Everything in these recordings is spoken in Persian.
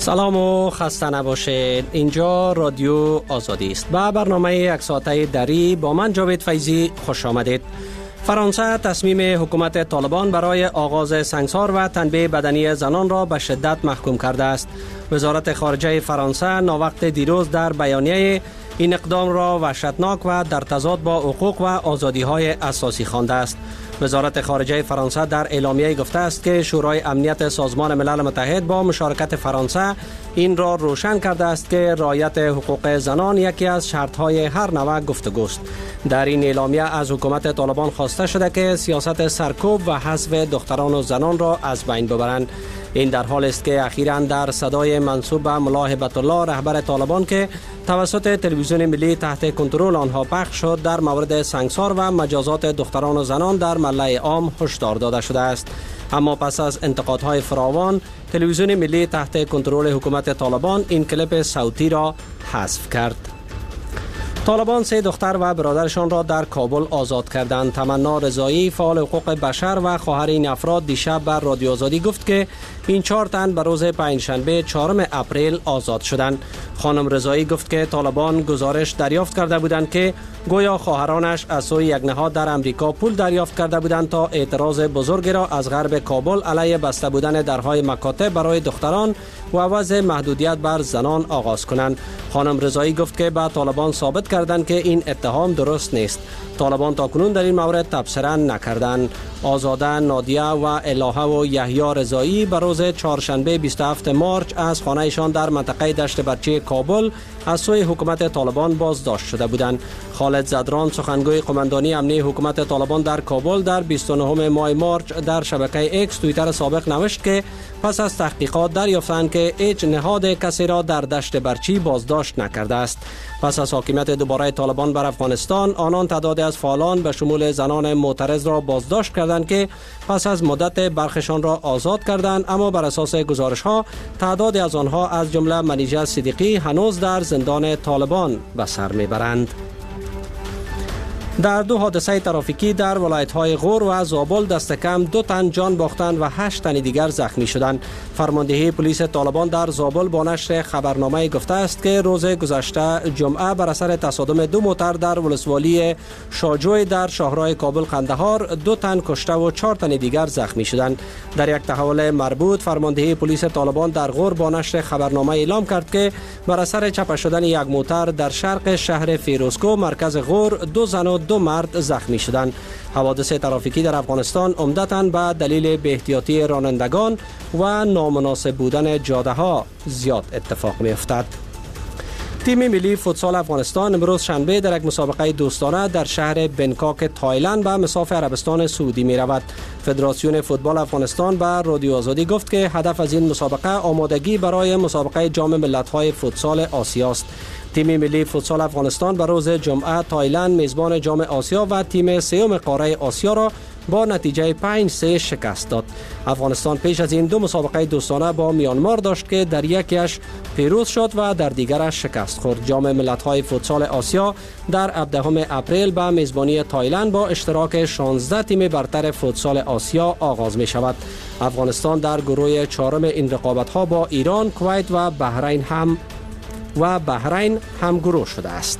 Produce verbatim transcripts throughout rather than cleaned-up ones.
سلام و خسته نباشید. اینجا رادیو آزادی است. با برنامه یک ساعته دری با من جاوید فیضی خوش آمدید. فرانسه تصمیم حکومت طالبان برای آغاز سنگسار و تنبیه بدنی زنان را به شدت محکوم کرده است. وزارت خارجه فرانسه ناوقت دیروز در بیانیه این اقدام را وحشتناک و در تضاد با حقوق و آزادی‌های اساسی خوانده است. وزارت خارجه فرانسه در اعلامیه گفته است که شورای امنیت سازمان ملل متحد با مشارکت فرانسه این را روشن کرده است که رعایت حقوق زنان یکی از شرط‌های هر نوع گفتگوست. در این اعلامیه از حکومت طالبان خواسته شده که سیاست سرکوب و حذف دختران و زنان را از بین ببرند. این در حال است که اخیراً در صدای منسوب به ملا هیبت الله رهبر طالبان که توسط تلویزیون ملی تحت کنترل آنها پخش شد در مورد سنگسار و مجازات دختران و زنان در ملأ عام هشدار داده شده است. اما پس از انتقادهای فراوان تلویزیون ملی تحت کنترل حکومت طالبان این کلیپ صوتی را حذف کرد. طالبان سه دختر و برادرشان را در کابل آزاد کردند. تمنا رضایی فعال حقوق بشر و خواهر این افراد دیشب بر رادیو آزادی گفت که این چهار تن به روز پنجشنبه چهارم اپریل آزاد شدند. خانم رضایی گفت که طالبان گزارش دریافت کرده بودند که گویا خواهرانش از سوی یک نهاد در امریکا پول دریافت کرده بودند تا اعتراض بزرگی را از غرب کابل علیه بسته بودن درهای مکاتب برای دختران و وضع محدودیت بر زنان آغاز کنند. خانم رضایی گفت که به طالبان ثابت کردند که این اتهام درست نیست. طالبان تاکنون در این مورد تبصره نکردند. آزاده، نادیه و الهه و یحیی رضایی به روز چهارشنبه بیست و هفتم مارچ از خانه‌شان در منطقه دشت برچی کابل از سوی حکومت طالبان بازداشت شده بودند. خالد زدران سخنگوی قماندانی امنی حکومت طالبان در کابل در بیست و نهم ماه مارچ در شبکه ایکس توییتر سابق نوشت که پس از تحقیقات دریافتند که هیچ نهاد کسی را در دشت برچی بازداشت نکرده است. پس از حاکمیت دوباره طالبان بر افغانستان، آنان تعدادی از فعالان به شمول زنان معترض را بازداشت کردند که پس از مدت برخشان را آزاد کردند، اما بر اساس گزارش ها تعدادی از آنها از جمله منیژه صدیقی هنوز در زندان طالبان به سر میبرند. در دو حادثه ترافیکی در ولایت‌های غور و زابل دست کم دو تن جان باختند و هشت تن دیگر زخمی شدند. فرماندهی پلیس طالبان در زابل با نشر خبرنامه گفته است که روز گذشته جمعه بر اثر تصادم دو موتر در ولسوالی شاجوی در شاهراه کابل قندهار دو تن کشته و چهار تن دیگر زخمی شدند. در یک تحول مربوط فرماندهی پلیس طالبان در غور با نشر خبرنامه اعلام کرد که بر اثر چپه شدن یک موتر در شرق شهر فیروزکو مرکز غور دو زن و دو مرد زخمی شدند. حوادث ترافیکی در افغانستان عمدتاً به دلیل بی‌احتیاطی رانندگان و نامناسب بودن جاده ها زیاد اتفاق می افتد. تیم ملی فوتسال افغانستان امروز شنبه در یک مسابقه دوستانه در شهر بنکاک تایلند به مصاف عربستان سعودی می رود. فدراسیون فوتبال افغانستان به رادیو آزادی گفت که هدف از این مسابقه آمادگی برای مسابقه جام ملت‌های فوتسال آسیا است. تیم ملی فوتسال افغانستان به روز جمعه تایلند میزبان جام آسیا و تیم سوم قاره آسیا را با نتیجه پنج سه شکست داد. افغانستان پیش از این دو مسابقه دوستانه با میانمار داشت که در یکیش پیروز شد و در دیگرش شکست خورد. جام ملت‌های فوتسال آسیا در هفدهم اپریل به میزبانی تایلند با اشتراک شانزده تیم برتر فوتسال آسیا آغاز می شود. افغانستان در گروه چهارم این رقابت‌ها با ایران، کویت و بحرین هم و بحرین هم گروه شده است.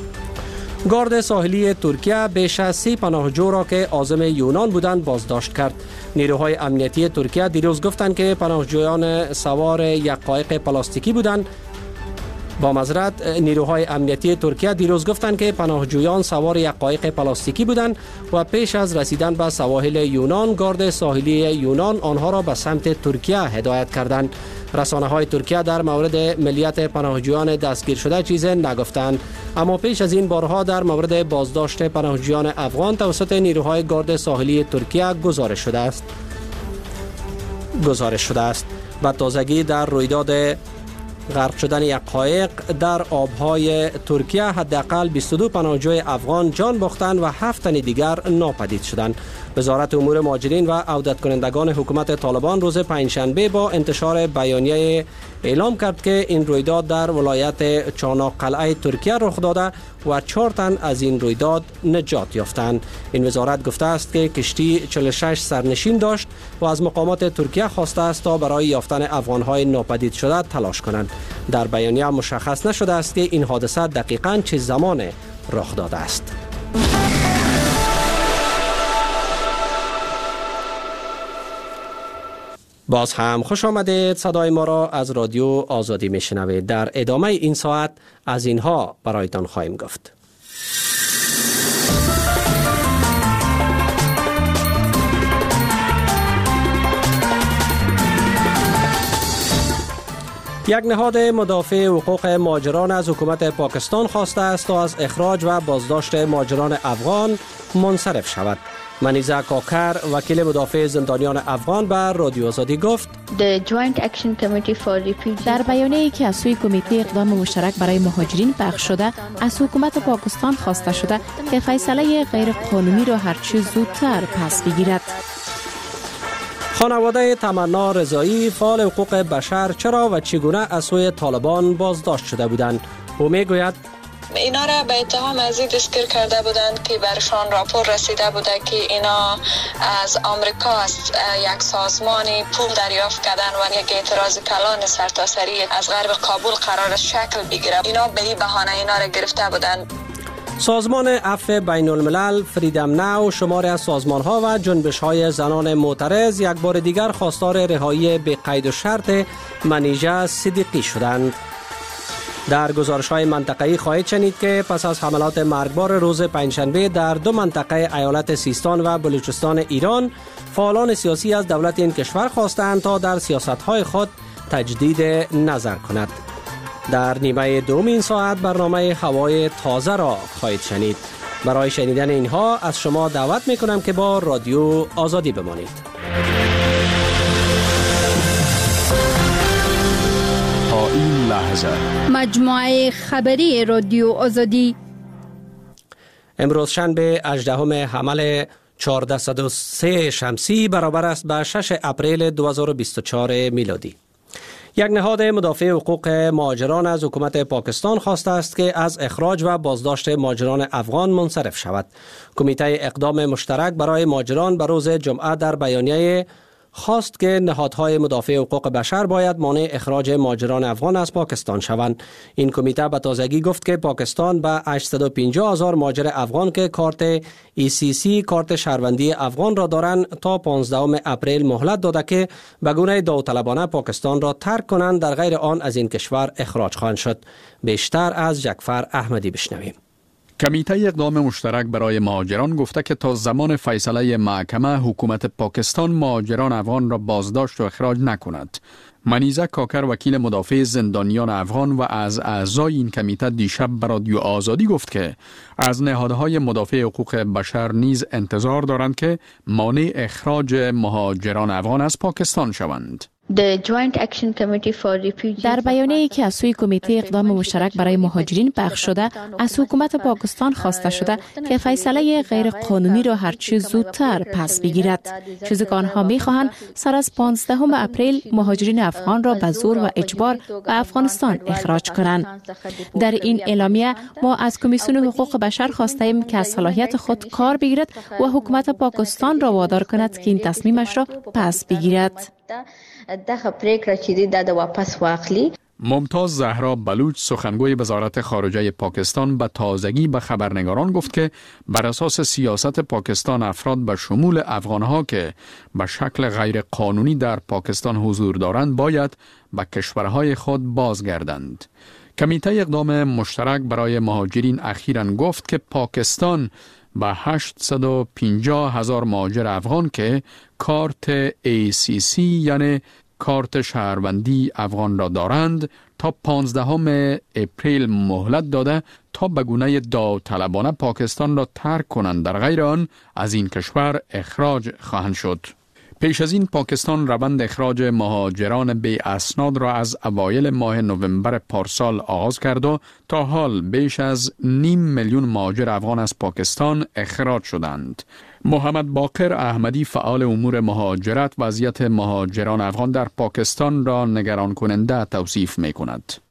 گارد ساحلی ترکیه بیش از سی پناهجو را که عازم یونان بودند بازداشت کرد. نیروهای امنیتی ترکیه دیروز گفتند که پناهجویان سوار یک قایق پلاستیکی بودند. با معذرت نیروهای امنیتی ترکیه دیروز گفتند که پناهجویان سوار یک قایق پلاستیکی بودند و پیش از رسیدن به سواحل یونان گارد ساحلی یونان آنها را به سمت ترکیه هدایت کردند. رسانه های ترکیه در مورد ملیت پناهجویان دستگیر شده چیزی نگفتند، اما پیش از این بارها در مورد بازداشت پناهجویان افغان توسط نیروهای گارد ساحلی ترکیه گزارش شده است. گزارش شده است. به تازگی در رویداد غرق شدن یک قایق در آبهای ترکیه حداقل بیست و دو پناهجوی افغان جان باختند و هفت تن دیگر ناپدید شدند. وزارت امور مهاجرین و عودت کنندگان حکومت طالبان روز پنجشنبه با انتشار بیانیه اعلام کرد که این رویداد در ولایت چاناق قلعه ترکیه رخ داده و چهار تن از این رویداد نجات یافتند. این وزارت گفته است که کشتی چهل و شش سرنشین داشت و از مقامات ترکیه خواسته است تا برای یافتن افغان‌های ناپدید شده تلاش کنند. در بیانیه مشخص نشده است که این حادثه دقیقاً چه زمان رخ داده است. باز هم خوش آمدید. صدای ما را از رادیو آزادی میشنوید. در ادامه این ساعت از اینها برایتان خواهیم گفت. یک نهاد مدافع حقوق مهاجران از حکومت پاکستان خواسته است تا از اخراج و بازداشت مهاجران افغان منصرف شود. منیزه کاکر وکیل مدافع زندانیان افغان به رادیو آزادی گفت در بیانیه‌ای که از سوی کمیته اقدام مشترک برای مهاجرین پخش شده از حکومت پاکستان خواسته شده که فیصله غیر قانونی را هرچه زودتر پس بگیرد. خانواده تمنا رضایی فعال حقوق بشر چرا و چگونه از سوی طالبان بازداشت شده بودند؟ او میگوید اینا را به اتهام از این دستگیر کرده بودند که برشان راپور رسیده بوده که اینا از آمریکا از یک سازمانی پول دریافت کردن و یک اعتراض کلان سرتاسری از غرب کابل قرار شکل بگیره. اینا به این بهانه اینا را گرفته بودند. سازمان عفو بین الملل، فریدم ناو، شماری از سازمان‌ها و جنبش‌های زنان معترض یک بار دیگر خواستار رهایی به قید و شرط منیژه صدیقی شدند. در گزارش‌های منطقه‌ای خواهید شنید که پس از حملات مرگبار روز پنجشنبه در دو منطقه ایالت سیستان و بلوچستان ایران، فعالان سیاسی از دولت این کشور خواستند تا در سیاست‌های خود تجدید نظر کند. در نیمه دوم این ساعت برنامه هوای تازه را خواهید شنید. برای شنیدن اینها از شما دعوت میکنم که با رادیو آزادی بمانید. تا این لحظه مجموعه خبری رادیو آزادی امروز شنبه هجدهم حمل چهارصد و سه شمسی برابر است به ششم اپریل دو هزار و بیست و چهار میلادی. یک نهاد مدافع حقوق مهاجران از حکومت پاکستان خواسته است که از اخراج و بازداشت مهاجران افغان منصرف شود. کمیته اقدام مشترک برای مهاجران به روز جمعه در بیانیه خواست که نهادهای مدافع حقوق بشر باید مانع اخراج مهاجران افغان از پاکستان شوند. این کمیته به تازگی گفت که پاکستان به هشتصد و پنجاه هزار مهاجر افغان که کارت ای سی سی کارت شهروندی افغان را دارند تا پانزدهم اپریل مهلت داده که به گونه داوطلبانه پاکستان را ترک کنند، در غیر آن از این کشور اخراج خواهند شد. بیشتر از جعفر احمدی بشنویم. کمیته اقدام مشترک برای مهاجران گفته که تا زمان فیصله محکمه حکومت پاکستان مهاجران افغان را بازداشت و اخراج نکند. منیزه کاکر وکیل مدافع زندانیان افغان و از اعضای این کمیته دیشب به رادیو آزادی گفت که از نهادهای مدافع حقوق بشر نیز انتظار دارند که مانع اخراج مهاجران افغان از پاکستان شوند. در بیانیه‌ای که از سوی کمیته اقدام مشترک برای مهاجرین پخش شده از حکومت پاکستان خواسته شده که فیصله غیر قانونی را هرچه زودتر پس بگیرد، چیزی که آنها می‌خواهند سر از پانزدهم اپریل مهاجرین افغان را به زور و اجبار به افغانستان اخراج کنند. در این اعلامیه ما از کمیسیون حقوق بشر خواستیم که از صلاحیت خود کار بگیرد و حکومت پاکستان را وادار کند که این تصمیمش را پس بگیرد. دغه پریکړه چې دی د واپس واخلي. ممتاز زهرا بلوچ سخنگوی وزارت خارجه پاکستان به تازگی به خبرنگاران گفت که بر اساس سیاست پاکستان افراد به شمول افغانها که به شکل غیر قانونی در پاکستان حضور دارند باید به کشورهای خود بازگردند. کمیته اقدام مشترک برای مهاجرین اخیراً گفت که پاکستان به هشتصد و پنجاه هزار مهاجر افغان که کارت ای سی سی یعنی کارت شهروندی افغان را دارند تا پانزدهم اپریل مهلت داده تا به گونه داوطلبانه پاکستان را ترک کنند، در غیر آن از این کشور اخراج خواهند شد. پیش از این پاکستان روند اخراج مهاجران بی اسناد را از اوایل ماه نوامبر پارسال آغاز کرد و تا حال بیش از نیم میلیون مهاجر افغان از پاکستان اخراج شدند. محمد باقر احمدی فعال امور مهاجرت وضعیت مهاجران افغان در پاکستان را نگران کننده توصیف می کند.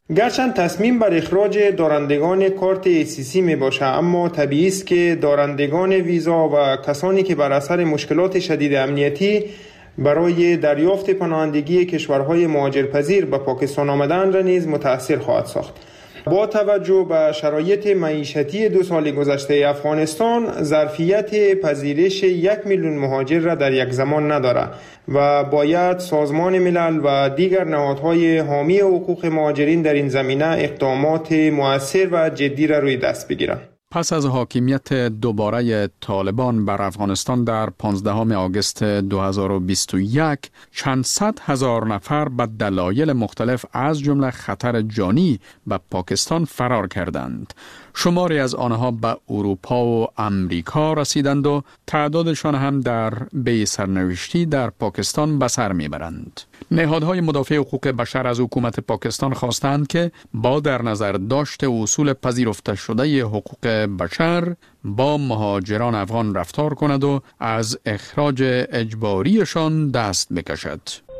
گرچند تصمیم بر اخراج دارندگان کارت ای سی سی می باشه، اما طبیعی است که دارندگان ویزا و کسانی که بر اثر مشکلات شدید امنیتی برای دریافت پناهندگی کشورهای مهاجرپذیر به پاکستان آمدن را نیز متأثر خواهد ساخت. با توجه به شرایط معیشتی دو سال گذشته افغانستان، ظرفیت پذیرش یک میلیون مهاجر را در یک زمان ندارد و باید سازمان ملل و دیگر نهادهای حامی حقوق مهاجرین در این زمینه اقدامات مؤثر و جدی را روی دست بگیرند. پس از حاکمیت دوباره طالبان بر افغانستان در پانزدهم آگوست دو هزار و بیست و یک، چند صد هزار نفر به دلایل مختلف از جمله خطر جانی به پاکستان فرار کردند. شماری از آنها به اروپا و امریکا رسیدند و تعدادشان هم در بی سرنوشتی در پاکستان به سر میبرند. نهادهای مدافع حقوق بشر از حکومت پاکستان خواستند که با در نظر داشت اصول پذیرفته شده حقوق بشر با مهاجران افغان رفتار کند و از اخراج اجباریشان دست بکشد.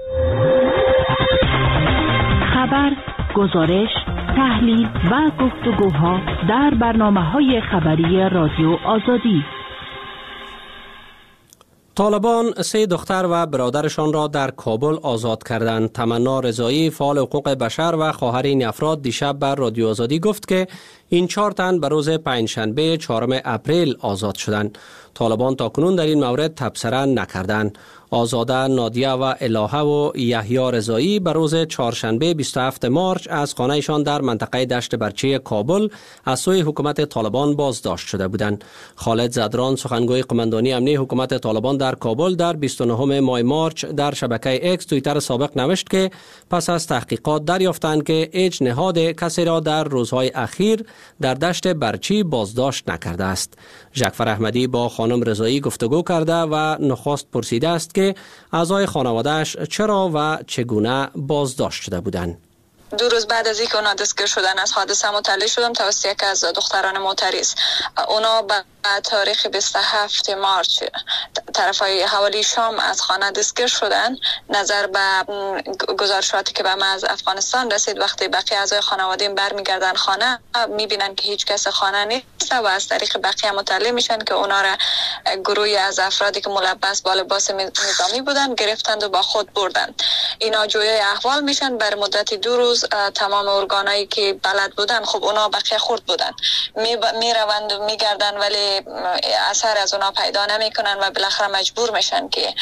خبر، گزارش، تحلیل و گفتگوها در برنامه‌های خبری رادیو آزادی. طالبان سه دختر و برادرشان را در کابل آزاد کردند. تمنا رضایی، فعال حقوق بشر و خواهر این افراد دیشب بر رادیو آزادی گفت که این چهار تن به روز پنجشنبه چهارم اپریل آزاد شدند. طالبان تاکنون در این مورد تبصره نکردند. آزاده، نادیه و الهه و یحیی رضایی به روز چهارشنبه بیست و هفتم مارس از خانهشان در منطقه دشت برچی کابل از سوی حکومت طالبان بازداشت شده بودند. خالد زدران، سخنگوی قماندانی امنی حکومت طالبان در کابل، در بیست و نهم ماه مارس در شبکه اکس توییتر سابق نوشت که پس از تحقیقات دریافتند که هیچ نهاد کسی را در روزهای اخیر در دشت برچی بازداشت نکرده است. جعفر احمدی با خانم رضایی گفتگو کرده و نخست پرسیده است که اعضای خانواده‌اش چرا و چگونه بازداشت شده بودند. دو روز بعد از اینکه اونا دستگیر شدن از حادثه مطلع شدم توسط یک از دختران معترض. اونا به تاریخ بیست و هفتم مارس طرفای حوالی شام از خانه دستگیر شدن. نظر به گزارشاتی که به ما از افغانستان رسید، وقتی بقیه اعضای خانواده برمیگردن خانه میبینن که هیچ کس خانه نیست و از طریق بقیه مطلع میشن که اونا را گروهی از افرادی که ملبس با لباس نظامی بودن گرفتند و با خود بردند. اینا جویای احوال میشن. بر مدت دو روز تمام ارگانایی که بلد بودن، خب اونا بقیه خورد بودن، می, ب... می روند و می گردن ولی اثر از اونا پیدا نمی کنن و بالاخره مجبور میشن که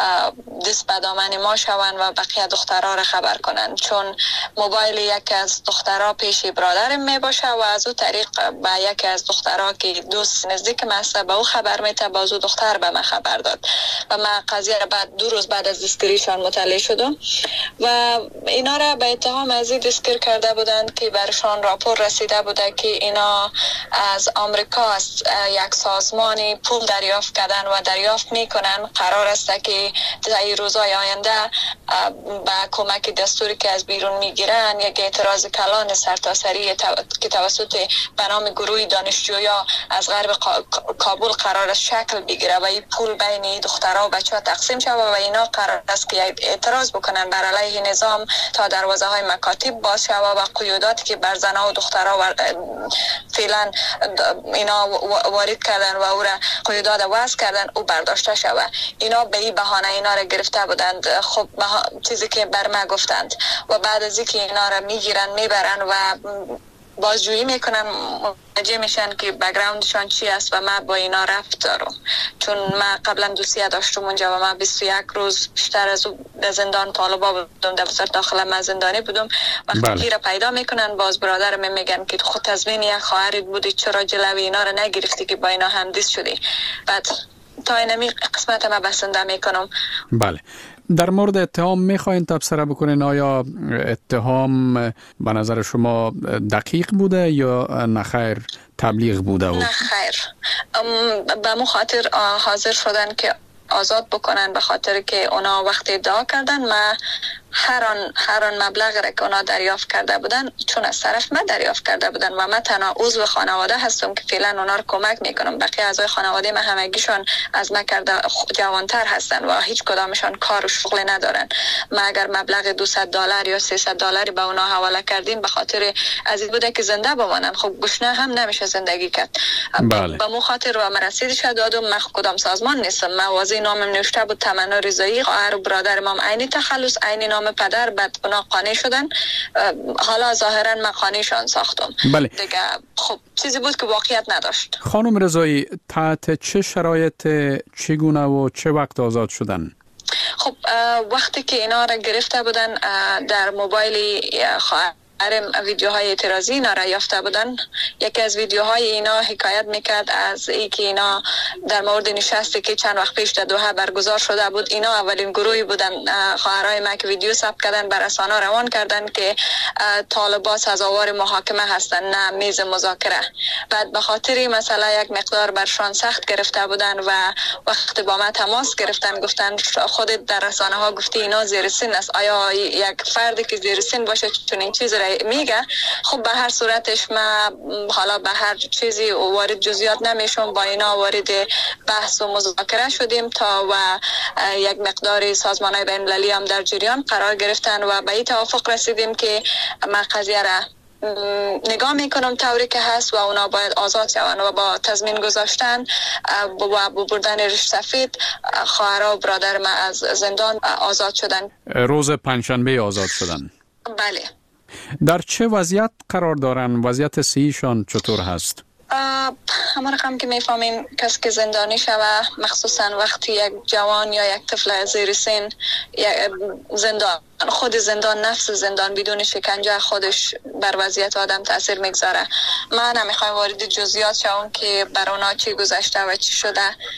دست به دامن ما شون و بقیه دخترها را خبر کنن، چون موبایل یک از دخترها پیش برادرم می باشه و از او طریق به یک از دخترها که دوست نزدیک مسته به او خبر میته، باز او دختر به من خبر داد و من قضیه را بعد دو روز بعد از دستگیریشان مطلع شدم و اینا را به اتهام از دستگیر کرده بودند که برشان راپور رسیده بوده که اینا از آمریکا است یک سازمانی پول دریافت کردن و دریافت میکنن. قرار است که در روزهای آینده با کمک دستوری که از بیرون میگیرن یک اعتراض کلان سرتاسری که توسط به نام گروه دانشجویا از غرب کابل قرار است شکل بگیره و این پول بین دخترها و بچه‌ها تقسیم شود و اینا قرار است که اعتراض بکنن بر علیه نظام تا دروازه های مکاتب باز شود و قیوداتی که بر زنها و دخترها فعلا اینا وارد کردن و او را قیودات وضع کردن او برداشته شود. اینا به این بهانه اینا را گرفته بودند. خب چیزی که بر ما گفتند و بعد از اینکه اینا را میگیرن میبرن و بازجویی میکنن متوجه میشن که بک‌گراندشان چی است و من با اینا رفت دارم، چون من قبلا دوسیه داشتم اونجا و من بیست و یک روز بیشتر از در زندان طالبا بودم، در وزارت داخله من زندانی بودم. وقتی بله. را پیدا میکنن باز برادرم میگن که خود تضمین یک خواهرت بودی، چرا جلوی اینا رو نگرفتی که با اینا همدیس شدی. بعد تا اینمی قسمت ما بسنده میکنم. بله. در مورد اتهام میخواین تبصره بکنین، آیا اتهام به نظر شما دقیق بوده یا نخیر تبلیغ بوده؟ و نخیر، به مو خاطر حاضر شدن که آزاد بکنن به خاطر که اونا وقتی ادعا کردن. من هر آن هر آن مبلغ را که اونا دریافت کرده بودن چون از طرف من دریافت کرده بودن و من تنها عضو خانواده هستم که فعلا اونا رو کمک میکنم. بقیه اعضای خانواده من همگیشون از من کرده جوانتر هستن و هیچ کدامشون کار و شغل ندارن. ما اگر مبلغ دویست دلار یا سیصد دلاری به اونا حواله کردیم به خاطر از این بوده که زنده بمانن. خب گشنه هم نمیشه زندگی کرد. بله. به مو خاطر و من رسیدش دادم. من کدام سازمان نیستم. من واضح نامم نوشته بود تمنا رضایی، خواهر و برادر ما عین تخلص عین نام پدر، بعد اونا قانع شدن. حالا ظاهرا من قانعشان ساختم. بله. دیگه خب چیزی بود که واقعیت نداشت. خانم رضایی تحت چه شرایط، چگونه و چه وقت آزاد شدن؟ خب وقتی که اینا را گرفته بودن در موبایل خواهر ویدیوهای اعتراضی اینا را یافته بودن. یکی از ویدیوهای اینا حکایت میکرد از ای که اینا در مورد نشستی که چند وقت پیش در دوحه برگزار شده بود، اینا اولین گروهی بودن خواهرای ما که ویدیو ثبت کردن بر رسانه روان کردن که طالبان سزاوار محاکمه هستن نه میز مذاکره. بعد به خاطر مثلا یک مقدار برشان سخت گرفته بودن و وقتی با ما تماس گرفتن گفتن خودت در رسانه ها گفتی اینا زیر سن است، آیا یک فردی که زیر سن باشه چون این چیز میگه؟ خب به هر صورتش ما حالا به هر چیزی وارد جزئیات نمیشم، با اینا وارد بحث و مذاکره شدیم تا و یک مقدار سازمان‌های بین‌المللی هم در جریان قرار گرفتن و به این توافق رسیدیم که ما قضیه را نگاه میکنم طوری که هست و اونا باید آزاد شوند و با تضمین گذاشتن و بردن ریش سفید خواهر و برادر ما از زندان آزاد شدن. روز پنجشنبه آزاد شدن. بله. در چه وضعیت قرار دارن؟ وضعیت صحیشان چطور هست؟ همه رقم که میفهمیم کسی که زندانی شوه، مخصوصا وقتی یک جوان یا یک طفل زیر سن زندان، خود زندان نفس زندان بدون شکنجه خودش بر وضعیت آدم تاثیر میگذاره. ما نمیخوایم وارد جزئیات شوم که بر اونا چی گذشته و چی شده.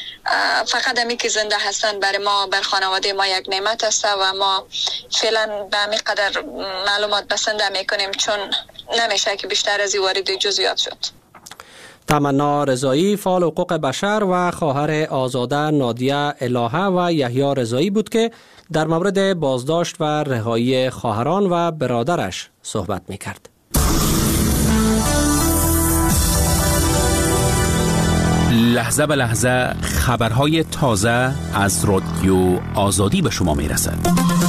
فقط همی که زنده هستن برای ما، بر خانواده ما یک نعمت است و ما فعلا به همین قدر معلومات بسنده میکنیم چون نمیشه که بیشتر از این وارد جزئیات شد. تمنا رضایی فعال حقوق بشر و خواهر آزاده نادیه الهه و یحیی رضایی بود که در مورد بازداشت و رهایی خواهران و برادرش صحبت میکرد. لحظه به لحظه خبرهای تازه از رادیو آزادی به شما میرسد.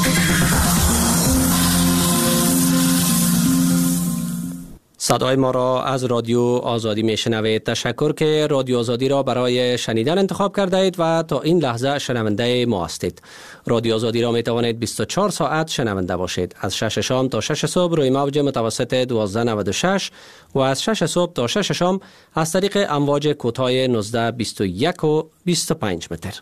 صدای ما را از رادیو آزادی میشنوید. تشکر که رادیو آزادی را برای شنیدن انتخاب کرده اید و تا این لحظه شنونده ما هستید. رادیو آزادی را می توانید بیست و چهار ساعت شنونده باشید. از شش شام تا شش صبح روی موج متوسط دوازده نود و شش و از شش صبح تا شش شام از طریق امواج کوتاه نوزده بیست و یک و بیست و پنج متر.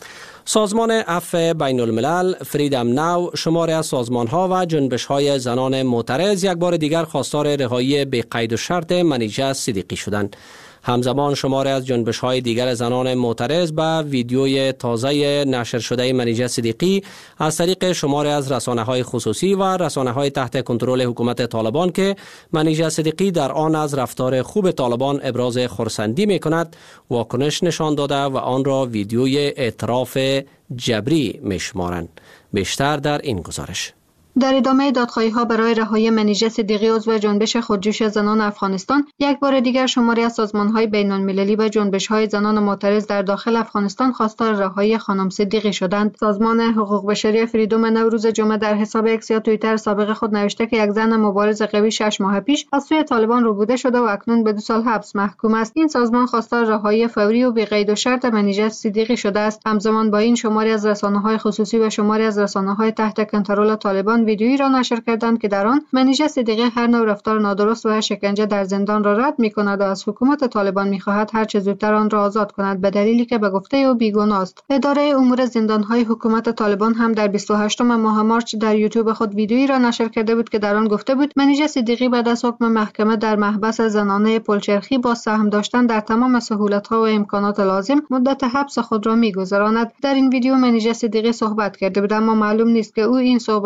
سازمان عفو بین الملل فریدم ناو شماری از سازمان‌ها و جنبش‌های زنان معترض یک بار دیگر خواستار رهایی بی قید و شرط منیژه صدیقی شدند. همزمان شماری از جنبش‌های دیگر زنان معترض به ویدیوی تازه نشر شده منیژه صدیقی از طریق شماری از رسانه‌های خصوصی و رسانه‌های تحت کنترل حکومت طالبان که منیژه صدیقی در آن از رفتار خوب طالبان ابراز خرسندی می‌کند واکنش نشان داده و آن را ویدیوی اعتراف جبری می‌شمارند. بیشتر در این گزارش. در ادامه دادخواهی‌ها برای رهایی منیژه صدیقی عضو جنبش خودجوش زنان افغانستان، یک بار دیگر شماری از سازمان‌های بین‌المللی و جنبش‌های زنان معترض در داخل افغانستان خواستار رهایی خانم صدیقی شدند. سازمان حقوق بشری فریدم ناو روز جمعه در حساب اکس یا توییتر سابق خود نوشته که یک زن مبارز قوی شش ماه پیش از سوی طالبان ربوده شده و اکنون به دو سال حبس محکوم است. این سازمان خواستار رهایی فوری و بی قید و شرط منیژه صدیقی شده است. همزمان با این شماری از رسانه‌های خصوصی و شماری از رسانه‌های تحت کنترل طالبان ویدیویی را نشر کردند که در آن منیژه صدیقی هر نوع رفتار نادرست و شکنجه در زندان را رد می‌کند و از حکومت طالبان می‌خواهد هر چه زودتر آن را آزاد کند به دلیلی که به گفته او بیگناه است. اداره امور زندان‌های حکومت طالبان هم در بیست و هشتم ماه مارس در یوتیوب خود ویدیویی را نشر کرده بود که در آن گفته بود منیژه صدیقی بعد از حکم محکمه در محبس زنانه پلچرخی با سهم داشتن در تمام سهولت‌ها و امکانات لازم مدت حبس خود را می‌گذراند. در این ویدیو منیژه صدیقی صحبت کرده بود اما معلوم نیست که او این صحبت‌ها را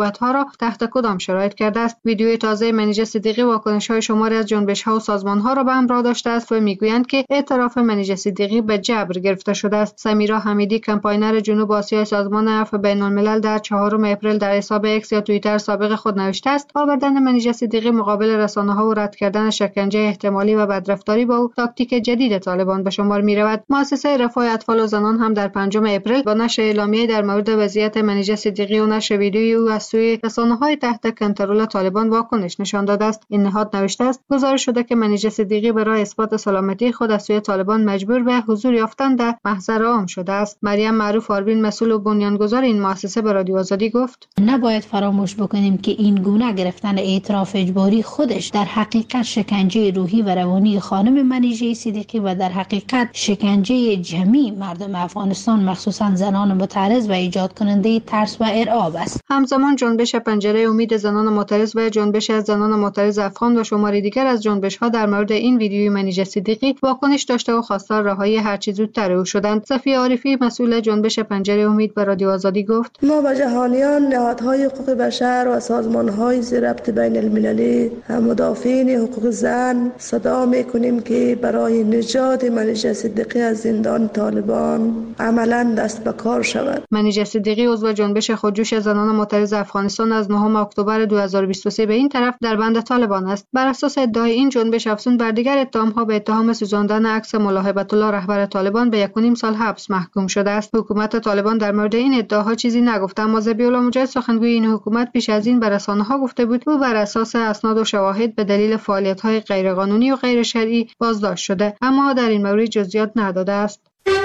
تحت کدام شرایط کرده است. ویدیوی تازه منیژه صدیقی واکنش‌های شماری از جنبش‌ها و سازمان‌ها را به همراه داشته است و می‌گویند که اعتراف منیژه صدیقی به جبر گرفته شده است. سمیرا حمیدی، کمپاینر جنوب آسیای سازمان عفو بین‌الملل، در چهارم اپریل در حساب اکس یا توییتر سابق خود نوشته است: آوردن منیژه صدیقی مقابل رسانه‌ها و رد کردن شکنجه احتمالی و بدرفتاری با او تاکتیک جدید طالبان به شمار می‌رود. مؤسسه رفاه اطفال و زنان هم در پنجم اپریل با نشر اعلامیه در مورد وضعیت منیژه صدیقی و نشر ویدیوی او از سوی رسانه‌های تحت کنترل طالبان واکنش نشان داده است. این نهاد نوشته است: گزارش شده که منیژه صدیقی برای اثبات سلامتی خود از سوی طالبان مجبور به حضور یافتن در محضر عام شده است. مریم معروف آروین، مسئول و بنیانگذار این مؤسسه، به رادیو آزادی گفت: نباید فراموش بکنیم که این گونه گرفتن اعتراف اجباری خودش در حقیقت شکنجه روحی و روانی خانم منیژه صدیقی و در حقیقت شکنجه جمعی مردم افغانستان، مخصوصا زنان معترض و ایجاد کننده ترس و ارعاب است. همزمان جنبش پنجره امید زنان معترض و جنبش از زنان معترض افغان و شماری دیگر از جنبش‌ها در مورد این ویدیوی منیژه صدیقی واکنش داشته و خواستار رهایی هرچه زودتر او شدند. صفیه عارفی، مسئول جنبش پنجره امید، به رادیو آزادی گفت: ما به جهانیان، نهادهای حقوق بشر و سازمان‌های ذی ربط بین المللی، مدافعین حقوق زن صدا می‌کنیم که برای نجات منیژه صدیقی از زندان طالبان عملاً دست به کار شود. منیژه صدیقی عضو جنبش خودجوش زنان معترض افغانستان از نهم اکتبر دو هزار و بیست و سه به این طرف در بند طالبان است. بر اساس ادعای این جنبش، افزون بر دیگر اتهام‌ها، به اتهام سوزاندن عکس ملاحبت الله رهبر طالبان به یک و نیم سال حبس محکوم شده است. حکومت طالبان در مورد این ادعاها چیزی نگفته، اما ذبیح‌الله مجاهد، سخنگوی این حکومت، پیش از این به رسانه‌ها گفته بود او بر اساس اسناد و شواهد به دلیل فعالیت‌های غیرقانونی و غیر شرعی بازداشت شده، اما در این مورد جزئیات نداده است.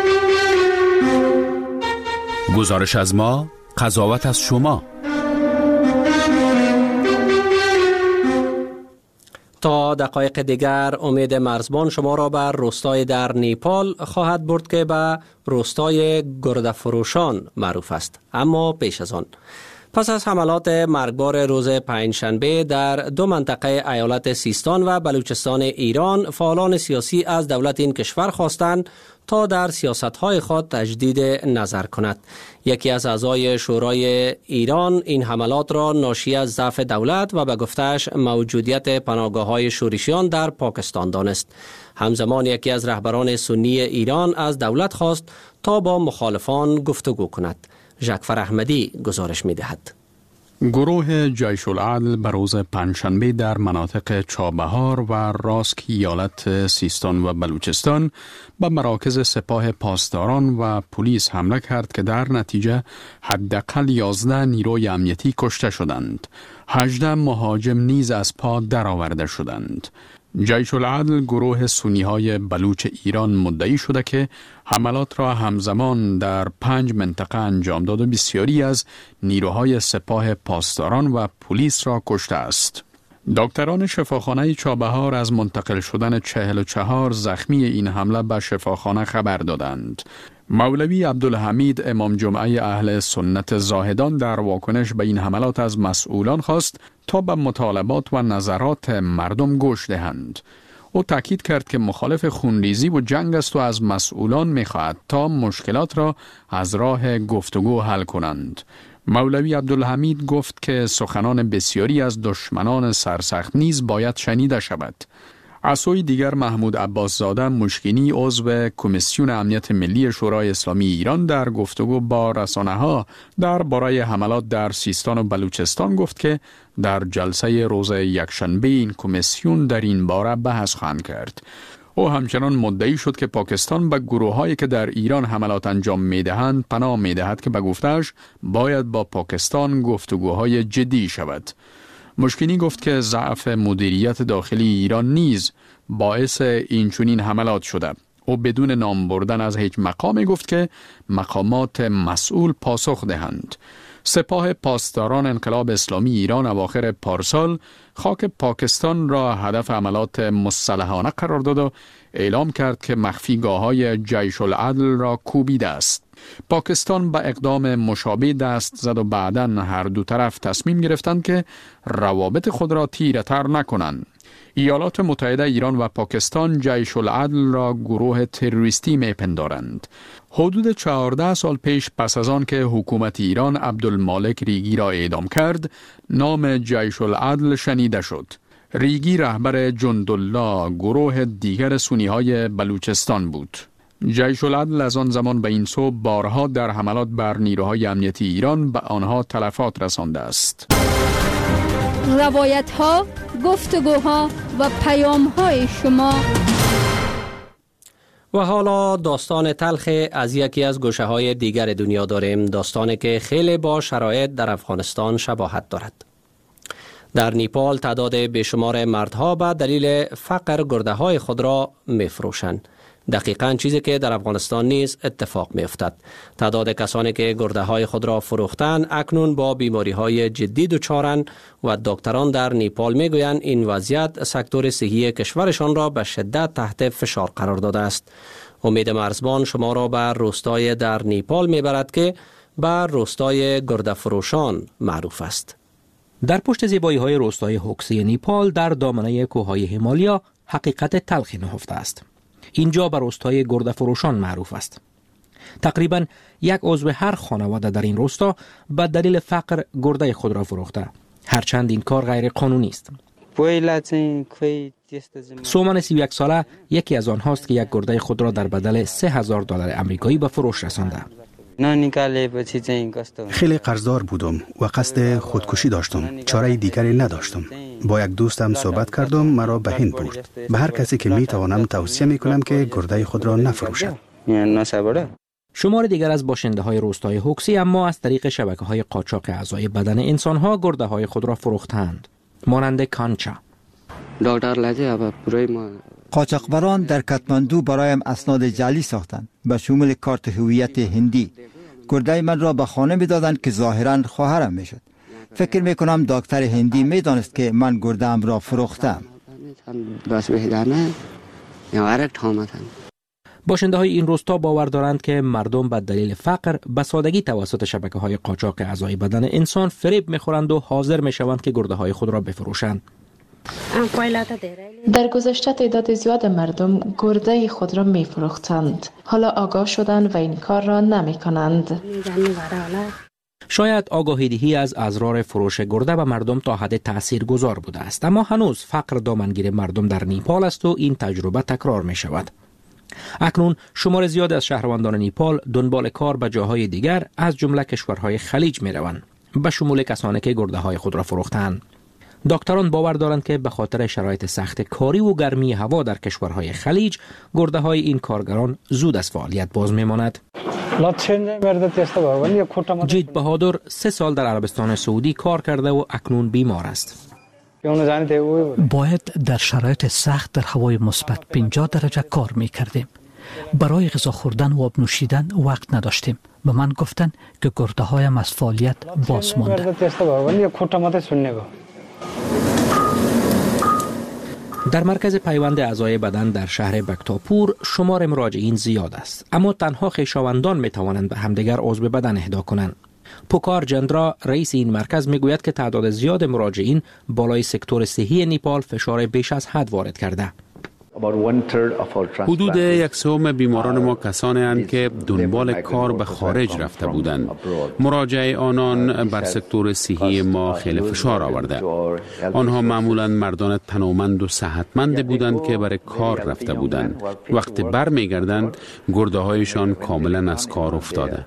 گزارش از ما، قضاوت از شما. تا دقایق دیگر امید مرزبان شما را بر روستای در نیپال خواهد برد که به روستای گردفروشان معروف است. اما پیش از آن، پس از حملات مرگبار روز پنجشنبه در دو منطقه ایالت سیستان و بلوچستان ایران، فعالان سیاسی از دولت این کشور خواستند تا در سیاست‌های خود تجدید نظر کند. یکی از اعضای شورای ایران این حملات را ناشی از ضعف دولت و به گفته‌اش موجودیت پناهگاه‌های شورشیان در پاکستان دانست. همزمان یکی از رهبران سنی ایران از دولت خواست تا با مخالفان گفتگو کند. ژکفر احمدی گزارش می‌دهد. گروه جیش العدل به روز پنجشنبه در مناطق چابهار و راسک ایالت سیستان و بلوچستان به مراکز سپاه پاسداران و پلیس حمله کرد که در نتیجه حداقل یازده نیروی امنیتی کشته شدند. هجده مهاجم نیز از پا درآورده شدند. جیش العدل، گروه سنی های بلوچ ایران، مدعی شده که حملات را همزمان در پنج منطقه انجام داد و بسیاری از نیروهای سپاه پاسداران و پلیس را کشته است. دکتران شفاخانه چابهار از منتقل شدن چهل و چهار زخمی این حمله به شفاخانه خبر دادند. مولوی عبدالحمید، امام جمعه اهل سنت زاهدان، در واکنش به این حملات از مسئولان خواست تا به مطالبات و نظرات مردم گوش دهند. او تاکید کرد که مخالف خونریزی و جنگ است و از مسئولان می‌خواهد تا مشکلات را از راه گفتگو حل کنند. مولوی عبدالحمید گفت که سخنان بسیاری از دشمنان سرسخت نیز باید شنیده شود. از سوی دیگر، محمود عباس زاده مشکینی، عضو کمیسیون امنیت ملی شورای اسلامی ایران، در گفتگو با رسانه‌ها درباره حملات در سیستان و بلوچستان گفت که در جلسه روز یکشنبه این کمیسیون در این باره بحث خواهند کرد. او همچنان مدعی شد که پاکستان به گروه‌هایی که در ایران حملات انجام می‌دهند پناه می‌دهد که به گفته‌اش باید با پاکستان گفتگوهای جدی شود. مشکینی گفت که ضعف مدیریت داخلی ایران نیز باعث اینچنین حملات شده. او بدون نام بردن از هیچ مقامی گفت که مقامات مسئول پاسخ دهند. سپاه پاسداران انقلاب اسلامی ایران اواخر پارسال خاک پاکستان را هدف حملات مسلحانه قرار داد و اعلام کرد که مخفیگاه‌های جیش العدل را کوبیده است. پاکستان به اقدام مشابه دست زد و بعداً هر دو طرف تصمیم گرفتند که روابط خود را تیره تر نکنند. ایالات متحده ایران و پاکستان جیش العدل را گروه تروریستی میپندارند. حدود چهارده سال پیش پس از آن که حکومت ایران عبدالمالک ریگی را اعدام کرد، نام جیش العدل شنیده شد. ریگی رهبر جندالله، گروه دیگر سنی های بلوچستان بود. جیش العدل از آن زمان به این سو بارها در حملات بر نیروهای امنیتی ایران به آنها تلفات رسانده است. روایت ها، گفتگوها و پیام های شما. و حالا داستان تلخ از یکی از گوشه های دیگر دنیا داریم، داستانی که خیلی با شرایط در افغانستان شباهت دارد. در نیپال تعداد بیشمار مردها به دلیل فقر گرده های خود را می فروشند. دقیقاً چیزی که در افغانستان نیز اتفاق می افتد. تعداد کسانی که گرده های خود را فروختند اکنون با بیماری های جدی دچارند و دکتران در نیپال می گویند این وضعیت سکتور صحی کشورشان را به شدت تحت فشار قرار داده است. امید مرزبان شما را به روستای در نیپال می برد که به روستای گرده فروشان معروف است. در پشت زیبایی های روستای هوکسی نیپال در دامنه کوههای هیمالیا حقیقت تلخی نهفته است. اینجا به روستای گرده فروشان معروف است. تقریبا یک عضو هر خانواده در این روستا به دلیل فقر گرده خود را فروخته، هرچند این کار غیر قانونی است. سومن سی و یک ساله یکی از آنهاست که یک گرده خود را در بدل سه هزار دلار آمریکایی به فروش رسانده. خیلی قرضدار بودم و قصد خودکشی داشتم. چاره دیگری نداشتم. با یک دوستم صحبت کردم، مرا به هند برد. به هر کسی که می توانم توصیه می کنم که گرده خود را نفروشد. شمار دیگر از باشنده های روستای هوکسی اما از طریق شبکه های قاچاق اعضای بدن انسان ها گرده های خود را فروختند، مانند کانچا. قاچاقبران در کاتماندو برایم اسناد جعلی ساختند به شمول کارت هویت هندی. گرده من را به خانه می دادند که ظاهراً خواهرم می شد. فکر می کنم دکتر هندی می دانست که من گرده ام را فروختم. باشنده های این روستا باور دارند که مردم به دلیل فقر به سادگی توسط شبکه های قاچاق اعضای بدن انسان فریب می خورند و حاضر می شوند که گرده های خود را بفروشند. در گذشته تعداد زیاد مردم گرده خود را می فروختند. حالا آگاه شدند و این کار را نمی کنند. شاید آگاهی دهی از اضرار فروش گرده به مردم تا حد تأثیر گذار بوده است، اما هنوز فقر دامنگیر مردم در نیپال است و این تجربه تکرار می شود. اکنون شمار زیاد از شهروندان نیپال دنبال کار به جاهای دیگر از جمله کشورهای خلیج می روند، به شمول کسانی که گرده های خود را فروختند. دکتران باور دارند که به خاطر شرایط سخت کاری و گرمی هوا در کشورهای خلیج، گرده های این کارگران زود از فعالیت باز می ماند. جید بهادر سه سال در عربستان سعودی کار کرده و اکنون بیمار است. باید در شرایط سخت در هوای مثبت پنجاه درجه کار می کردیم. برای غذا خوردن و آب نوشیدن وقت نداشتیم. به من گفتن که گرده هایم از فعالیت باز مانده. در مرکز پیوند اعضای بدن در شهر بکتاپور شمار مراجعین زیاد است، اما تنها خویشاوندان می توانند به همدیگر عضو بدن اهدا کنند. پوکار جندرا رئیس این مرکز می گوید که تعداد زیاد مراجعین بالای سکتور صحی نیپال فشار بیش از حد وارد کرده. حدود یک سوم بیماران ما کسانی اند که دنبال کار به خارج رفته بودند. مراجعه آنان بر سکتور صحی ما خیلی فشار آورده. آنها معمولا مردان تنومند و صحتمند بودند که برای کار رفته بودند. وقتی بر می گردند گرده هایشان کاملا از کار افتاده.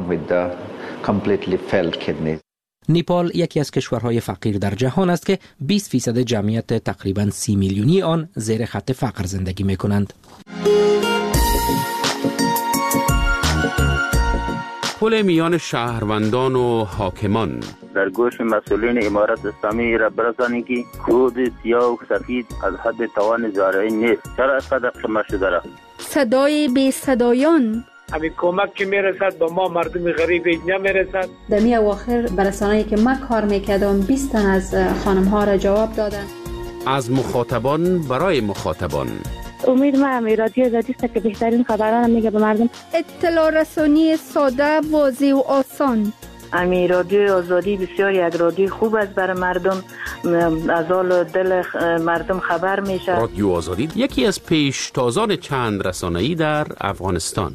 نیپال یکی از کشورهای فقیر در جهان است که بیست فیصد جمعیت تقریباً سی میلیونی آن زیر خط فقر زندگی می کنند. پل میان شهروندان و حاکمان. در گوش مسئولین امارت اسلامی را برسانید که کود سیاه و سفید از حد توان زارعین نیست. چرا از قدر شما شده را؟ صدای بی صدایان. همین کمک که میرسد به ما مردم غریب اینجا میرسد. در می اواخر برسانه‌ای که من کار میکردم بیست تن از خانم ها را جواب دادن. از مخاطبان برای مخاطبان. امید ما هم رادیو آزادی است که بهترین خبران میگه به مردم. اطلاع رسانی ساده، واضح و آسان. امی رادیو آزادی بسیار یک رادیو خوب است برای مردم، از حال دل مردم خبر میشه. رادیو آزادی یکی از پیشتازان چند رسانه‌ای در افغانستان.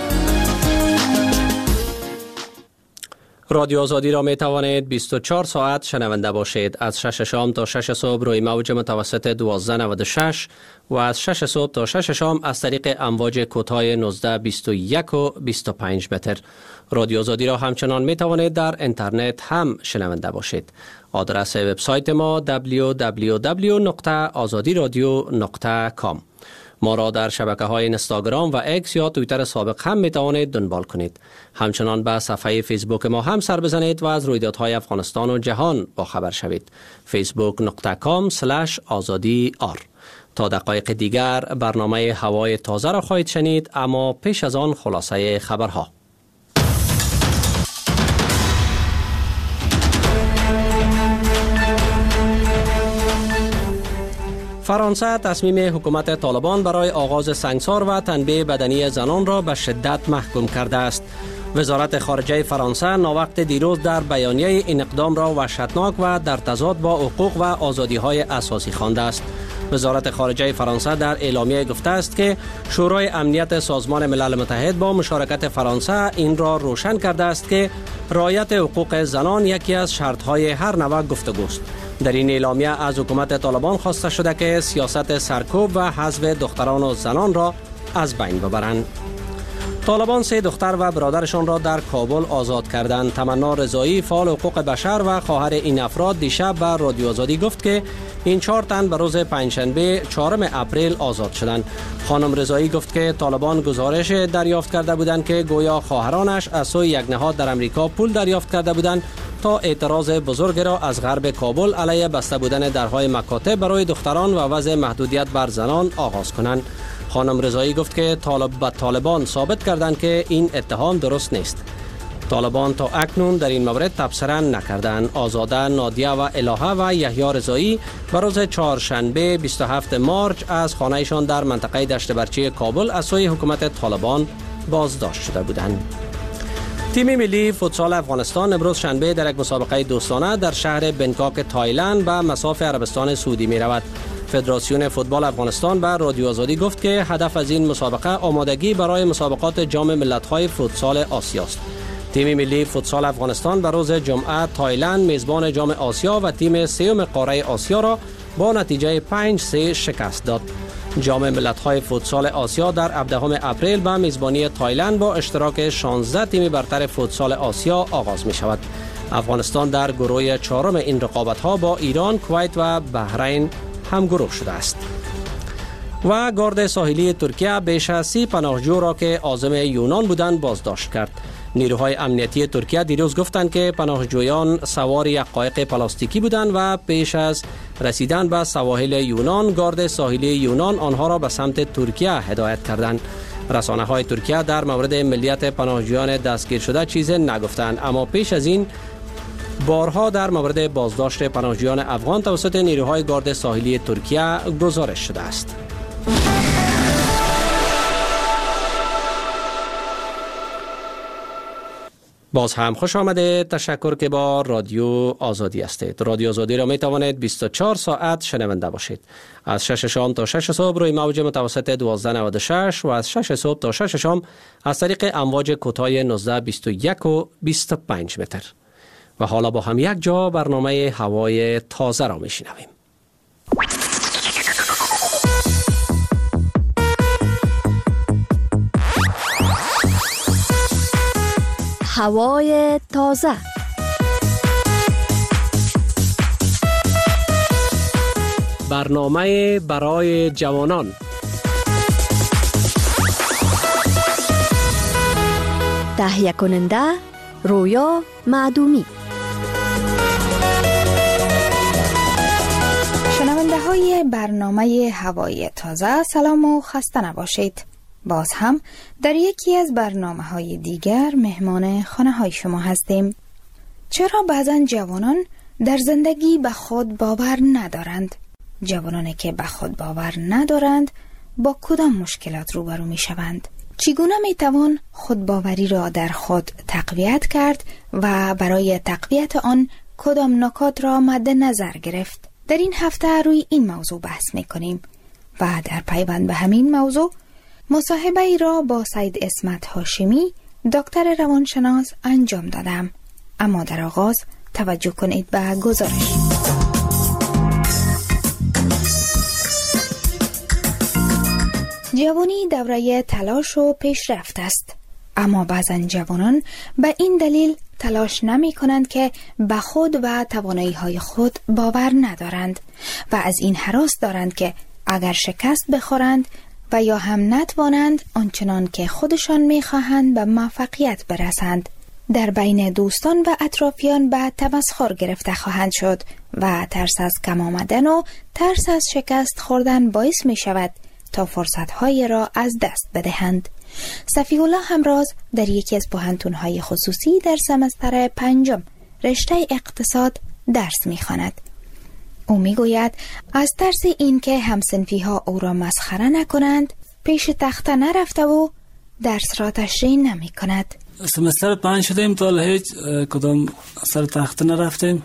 رادیو آزادی را می توانید بیست و چهار ساعت شنونده باشید. از شش شام تا شش صبح روی موج متوسط دوازده نود و شش و از شش صبح تا شش شام از طریق امواج کوتاه نوزده بیست و یک و بیست و پنج متر. رادیو آزادی را همچنان می توانید در اینترنت هم شنونده باشید. آدرس وبسایت ما دبلیو دبلیو دبلیو نقطه آزادی رادیو نقطه کام. ما را در شبکه های اینستاگرام و اکس یا توییتر سابق هم می توانید دنبال کنید. همچنان به صفحه فیسبوک ما هم سر بزنید و از رویدادهای افغانستان و جهان با خبر شوید. فیسبوک نقطه کام سلش آزادی آر. تا دقایق دیگر برنامه هوای تازه را خواهید شنید، اما پیش از آن خلاصه خبرها. فرانسه تصمیم حکومت طالبان برای آغاز سنگسار و تنبیه بدنی زنان را به شدت محکوم کرده است. وزارت خارجه فرانسه ناوقت دیروز در بیانیه این اقدام را وحشتناک و در تضاد با حقوق و آزادی‌های اساسی خوانده است. وزارت خارجه فرانسه در اعلامیه گفته است که شورای امنیت سازمان ملل متحد با مشارکت فرانسه این را روشن کرده است که رعایت حقوق زنان یکی از شرط‌های هر نوع گفتگوست. در این اعلامیه از حکومت طالبان خواسته شده که سیاست سرکوب و حذف دختران و زنان را از بین ببرند. طالبان سه دختر و برادرشان را در کابل آزاد کردند. تمنا رضایی، فعال حقوق بشر و خواهر این افراد دیشب به رادیو آزادی گفت که این چهار تن به روز پنجشنبه چهارم اپریل آزاد شدند. خانم رضایی گفت که طالبان گزارش دریافت کرده بودند که گویا خواهرانش از سوی یک نهاد در امریکا پول دریافت کرده بودند تا اعتراض بزرگ را از غرب کابل علیه بسته بودن درهای مکاتب برای دختران و وضع محدودیت بر زنان آغاز کنند. خانم رضایی گفت که طالب به طالبان ثابت کردند که این اتهام درست نیست. طالبان تا اکنون در این مورد تبصره نکردند. آزاده، نادیه و الهه و یحیی رضایی به روز چهارشنبه بیست و هفتم مارچ از خانه‌شان در منطقه دشت برچی کابل از سوی حکومت طالبان بازداشت شده بودند. تیم ملی فوتسال افغانستان امروز شنبه در یک مسابقه دوستانه در شهر بنکاک تایلند به مصاف عربستان سعودی می رود. فدراسیون فوتبال افغانستان به رادیو آزادی گفت که هدف از این مسابقه آمادگی برای مسابقات جام ملت‌های فوتسال آسیا است. تیم ملی فوتسال افغانستان به روز جمعه تایلند میزبان جام آسیا و تیم سوم قاره آسیا را با نتیجه پنج سه شکست داد. جام ملت‌های فوتسال آسیا در هفدهم اپریل به میزبانی تایلند با اشتراک شانزده تیم برتر فوتسال آسیا آغاز می شود. افغانستان در گروه چهارم این رقابت‌ها با ایران، کویت و بحرین هم گروه شده است. و گارد ساحلی ترکیه بیش از سی پناهجو را که عازم یونان بودند بازداشت کرد. نیروهای امنیتی ترکیه دیروز گفتند که پناهجویان سوار یک قایق پلاستیکی بودند و پیش از رسیدن به سواحل یونان گارد ساحلی یونان آنها را به سمت ترکیه هدایت کردند. رسانه‌های ترکیه در مورد ملیت پناهجویان دستگیر شده چیزی نگفتند، اما پیش از این بارها در مورد بازداشت پناهجویان افغان توسط نیروهای گارد ساحلی ترکیه گزارش شده است. باز هم خوش آمده. تشکر که با رادیو آزادی هستید. رادیو آزادی را می توانید بیست و چهار ساعت شنونده باشید. از شش شام تا شش صبح روی موج متوسط دوازده نود و شش و از شش صبح تا شش شام از طریق امواج کوتاه نوزده بیست و یک و بیست و پنج متر. و حالا با هم یک جا برنامه هوای تازه را می شنویم. هوای تازه. برنامه برای جوانان. تهیه کننده رویا معدومی. شنونده های برنامه هوای تازه، سلام و خسته نباشید. باز هم در یکی از برنامه های دیگر مهمان خانه های شما هستیم. چرا بعضن جوانان در زندگی به خود باور ندارند؟ جوانانی که به خود باور ندارند با کدام مشکلات روبرو می شوند؟ چگونه می توان خودباوری را در خود تقویت کرد و برای تقویت آن کدام نکات را مد نظر گرفت؟ در این هفته روی این موضوع بحث می کنیم و در پیوند به همین موضوع مصاحبه ای را با سید اسمت هاشمی دکتر روانشناس انجام دادم. اما در آغاز توجه کنید به گزارش. جوانی دوره تلاش و پیشرفت است، اما بعضا جوانان به این دلیل تلاش نمی کنند که به خود و توانایی های خود باور ندارند و از این هراس دارند که اگر شکست بخورند و یا هم نتوانند آنچنان که خودشان می خواهند به موفقیت برسند، در بین دوستان و اطرافیان به تمسخر گرفته خواهند شد و ترس از کم آمدن و ترس از شکست خوردن باعث می شود تا فرصت‌های را از دست بدهند. صفی الله همراز در یکی از پوهنتون‌های خصوصی در سمستر پنجم رشته اقتصاد درس می‌خواند. او می‌گوید از ترس اینکه همسنفی‌ها او را مسخره نکنند پیش تخته نرفته و درس را تشریح نمی‌کند. سمستر پنج شدیم تا هیچ کدام سر تخته نرفتیم،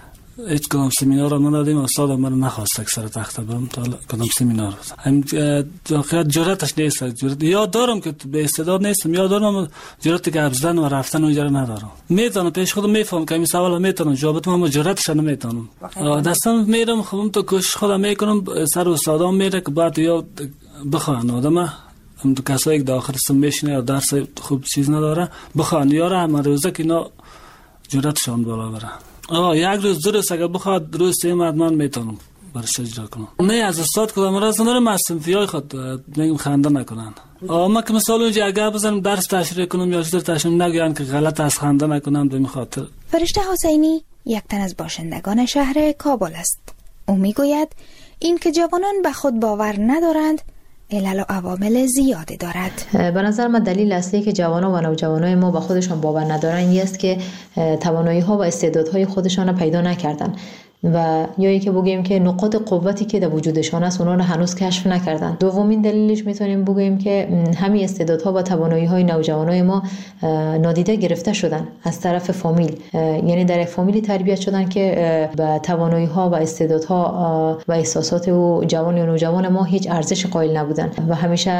هیچ کدام سمینار را ندادیم. استاد ما نخواست که سر تخته برم تا کدام سمینار. هم واقعا جرأتش نیست. جرأت یاد دارم که به استعداد نیستم، یاد دارم جرأتی که ابزدن و رفتن اونجا ندارم. میتونم پیش خودم میفهم که این سوال میتونم جواب بدم، اما جرأتش نمیتونم. دستم میرم خودم تو کوشش خودم میکنم، سر استادام میره که بعد یا بخوان آدم هم تو کسایی که داخل سم میشینه یا درس خوب چیز نداره بخوان یاره هم روزه که اینا جرأتشان بالا بره. آه یک روز دو روز اگر بخواد روز سیم من میتونم برش اجرا کنم. نه از استاد کدام راز ندارم، از صنفیای خود میگم خنده نکنن. آه ما که مثلا اونجا اگر بزنم درس تشریح کنم یا چیز تشریح نگوین که غلط از خنده نکنم به خاطر. فرشته حسینی یک تن از باشندگان شهر کابل است. او میگوید این که جوانان به خود باور ندارند علل و عوامل زیادی دارد. به نظر من دلیل اصلی که جوانان و نوجوانای ما به خودشان باور ندارن این است که توانایی ها و استعدادهای خودشان را پیدا نکردن و یا اینکه بگیم که نقاط قوتی که در وجودشان است اونا رو هنوز کشف نکردن. دومین دلیلش میتونیم بگیم که همین استعدادها و توانایی‌های نوجوانای ما نادیده گرفته شدن از طرف فامیل، یعنی در یک فامیلی تربیت شدن که به توانایی‌ها و استعدادها و احساسات و جوان و نوجوان ما هیچ ارزش قائل نبودن و همیشه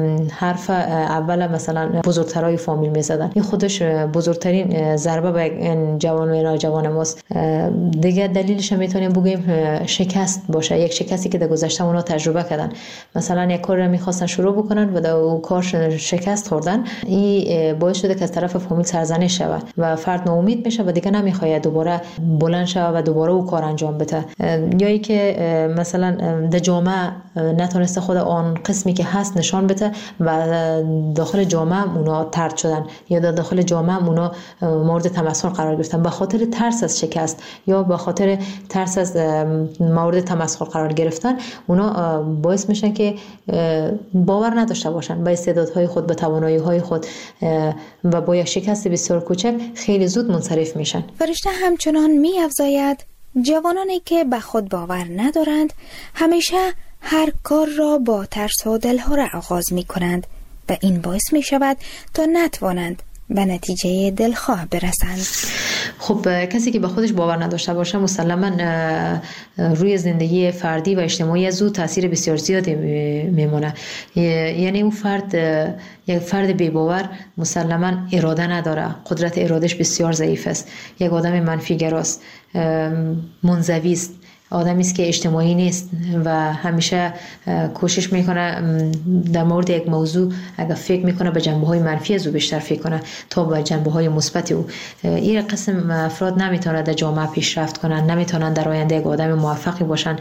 حرف اول مثلا بزرگترای فامیل میزدن. این خودش بزرگترین ضربه به جوان و نوجوان ماست. دیگه دلیلش میتونیم بگیم شکست باشه، یک شکستی که در گذشته اونا تجربه کردن. مثلا یک کار رو میخواستن شروع بکنن و در اون کار شکست خوردن، این باعث شده که از طرف فامیل سرزنش شود و فرد ناامید میشه و دیگه نمیخواد دوباره بلند شود و دوباره اون کار انجام بده. یا ای که مثلا در جامعه نتونسته خود آن قسمی که هست نشان بده و داخل جامعه اونا طرد شدن یا در داخل جامعه اونا مورد تمسخر قرار گرفتن به خاطر ترس از شکست یا به خاطر ترس از مورد تمسخر قرار گرفتن. اونا باعث میشن که باور نداشته باشن به استعدادهای خود، به توانایی‌های خود و با یک شکست بسیار کوچک خیلی زود منصرف میشن. فرشته همچنان می‌افزاید جوانانی که به خود باور ندارند همیشه هر کار را با ترس و دلهره آغاز میکنند و این باعث میشود تا نتوانند به نتیجه دلخواه برسند. خب کسی که به خودش باور نداشته باشه مسلما روی زندگی فردی و اجتماعی از او تاثیر بسیار زیادی میمونه. یعنی اون فرد یک فرد بی باور مسلما اراده نداره، قدرت ارادش بسیار ضعیف است، یک آدم منفی گراست، منزوی است، آدمی است که اجتماعی نیست و همیشه کوشش میکنه در مورد یک موضوع اگر فکر میکنه به جنبه‌های منفی از او بیشتر فکر کنه تا به جنبه‌های مثبت او. این قسم افراد نمیتونن در جامعه پیشرفت کنن، نمیتونن در آینده یک آدم موفقی باشن.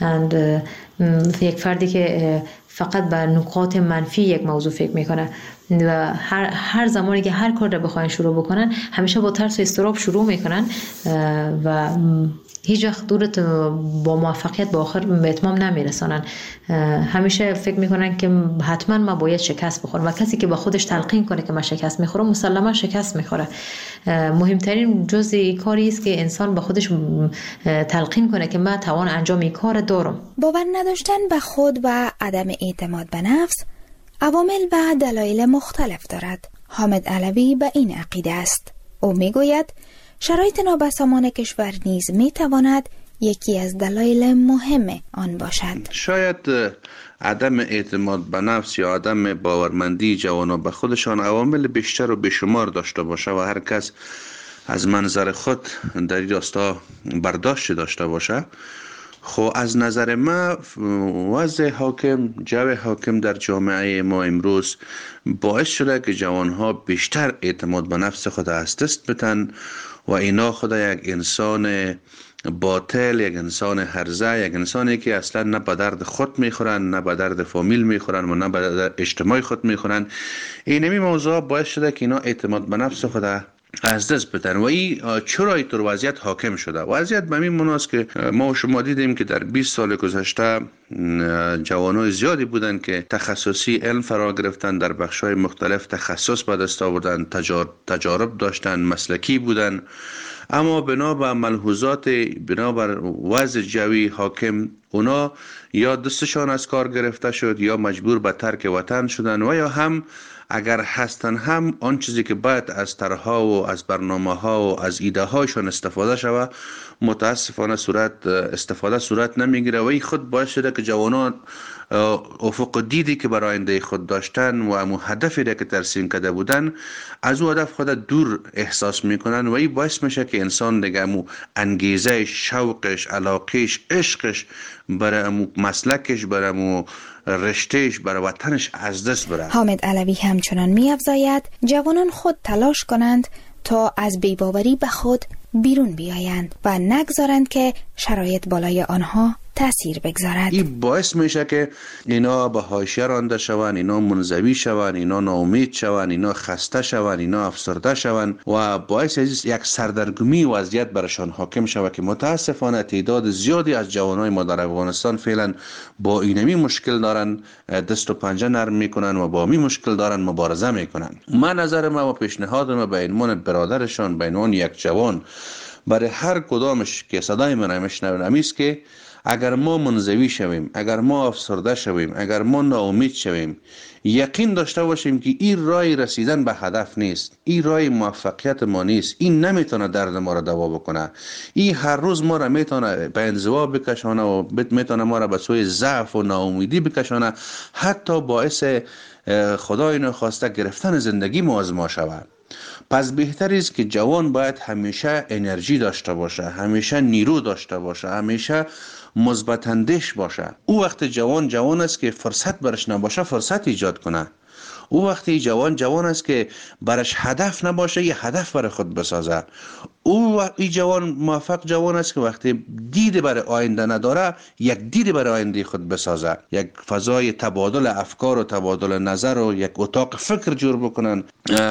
یک فردی که فقط به نکات منفی یک موضوع فکر میکنه و هر هر زمانی که هر کار را بخواین شروع بکنن همیشه با ترس و اضطراب شروع میکنن و هیچ وقت دورت با موفقیت با آخر به اتمام نمیرسانن. همیشه فکر میکنن که حتما ما باید شکست بخورم و کسی که با خودش تلقین کنه که من شکست میخورم مسلما شکست میخوره. مهمترین جزء کاری است که انسان با خودش تلقین کنه که من توان انجام این کار دارم. باور نداشتن به خود و عدم اعتماد به نفس عوامل و دلایل مختلف دارد. حامد علوی به این عقیده است. او میگوید شرایط نابسامان کشور نیز میتواند یکی از دلایل مهم آن باشد. شاید عدم اعتماد به نفس یا عدم باورمندی جوانان به خودشان عوامل بیشتر و بیشمار داشته باشه و هر کس از منظر خود در این راستا برداشت داشته باشه. خب از نظر ما وضع حاکم، جو حاکم در جامعه ما امروز باعث شده که جوانها بیشتر اعتماد به نفس خود از دست بدن و اینا خود یک انسان باطل، یک انسان هرزه، یک انسانی که اصلا نه به درد خود میخورن، نه به درد فامیل میخورن و نه به درد اجتماع خود میخورن. اینمی موضوع باعث شده که اینا اعتماد به نفس خود از دست بدن و این چرا اینطور وضعیت حاکم شده. وضعیت به این مناست که ما و شما دیدیم که در بیست سال گذشته جوانای زیادی بودن که تخصصی علم فرا گرفتن، در بخش‌های مختلف تخصص به دست آوردن، تجارب داشتن، مسلکی بودن، اما بنا به ملحوظات، بنا بر وضع جوی حاکم، اونا یا دستشان از کار گرفته شد یا مجبور به ترک وطن شدن و یا هم اگر هستن هم آن چیزی که باید از طرح‌ها و از برنامه‌ها و از ایده هاشون استفاده شود متاسفانه صورت استفاده صورت نمیگیره و این خود باعث شده که جوانان افق دیدی که برای آینده خود داشتن و امو هدفی را که ترسیم کرده بودن از او هدف خود دور احساس میکنن و این باعث میشه که انسان دیگه امو انگیزه، شوقش، علاقش، عشقش برای امو مسلکش، برای امو رشتهش، برای وطنش از دست بره. حامد علوی همچنان می‌افزاید جوانان خود تلاش کنند تا از بی‌باوری به خود بیرون بیایند و نگذارند که شرایط بالای آنها تأثیر بگذارد. این باعث میشه که اینا به حاشیه رانده شوند، اینا منزوی شوند، اینا ناامید شوند، اینا خسته شوند، اینا افسرده شوند و باعث از یک سردرگمی وضعیت برشان حاکم شود که متاسفانه تعداد زیادی از جوانای ما در افغانستان فعلا با اینمی مشکل دارن، دست و پنجه نرم میکنن و با می مشکل دارن مبارزه میکنن. من نظر ما و پیشنهاد ما به عنوان برادرشان، به عنوان یک جوان، برای هر کدامش که صدای من میشنوند است که اگر ما منزوی شویم، اگر ما افسرده شویم، اگر ما ناامید شویم، یقین داشته باشیم که این راه رسیدن به هدف نیست، این راه موفقیت ما نیست، این نمیتونه درد ما را دوا بکنه، این هر روز ما را میتونه به انزوا بکشانه و میتونه ما را به سوی ضعف و ناامیدی بکشانه، حتی باعث خدای نخواسته گرفتن زندگی ما از ما شود. پس بهتر است که جوان باید همیشه انرژی داشته باشه، همیشه نیرو داشته باشه، همیشه مثبت اندیش باشه. او وقت جوان جوان است که فرصت برش نباشه فرصت ایجاد کنه. او وقتی جوان جوان است که برش هدف نباشه یه هدف برای خود بسازه. او این جوان موفق جوان است که وقتی دید برای آینده نداره یک دید برای آینده خود بسازه، یک فضای تبادل افکار و تبادل نظر و یک اتاق فکر جور بکنن،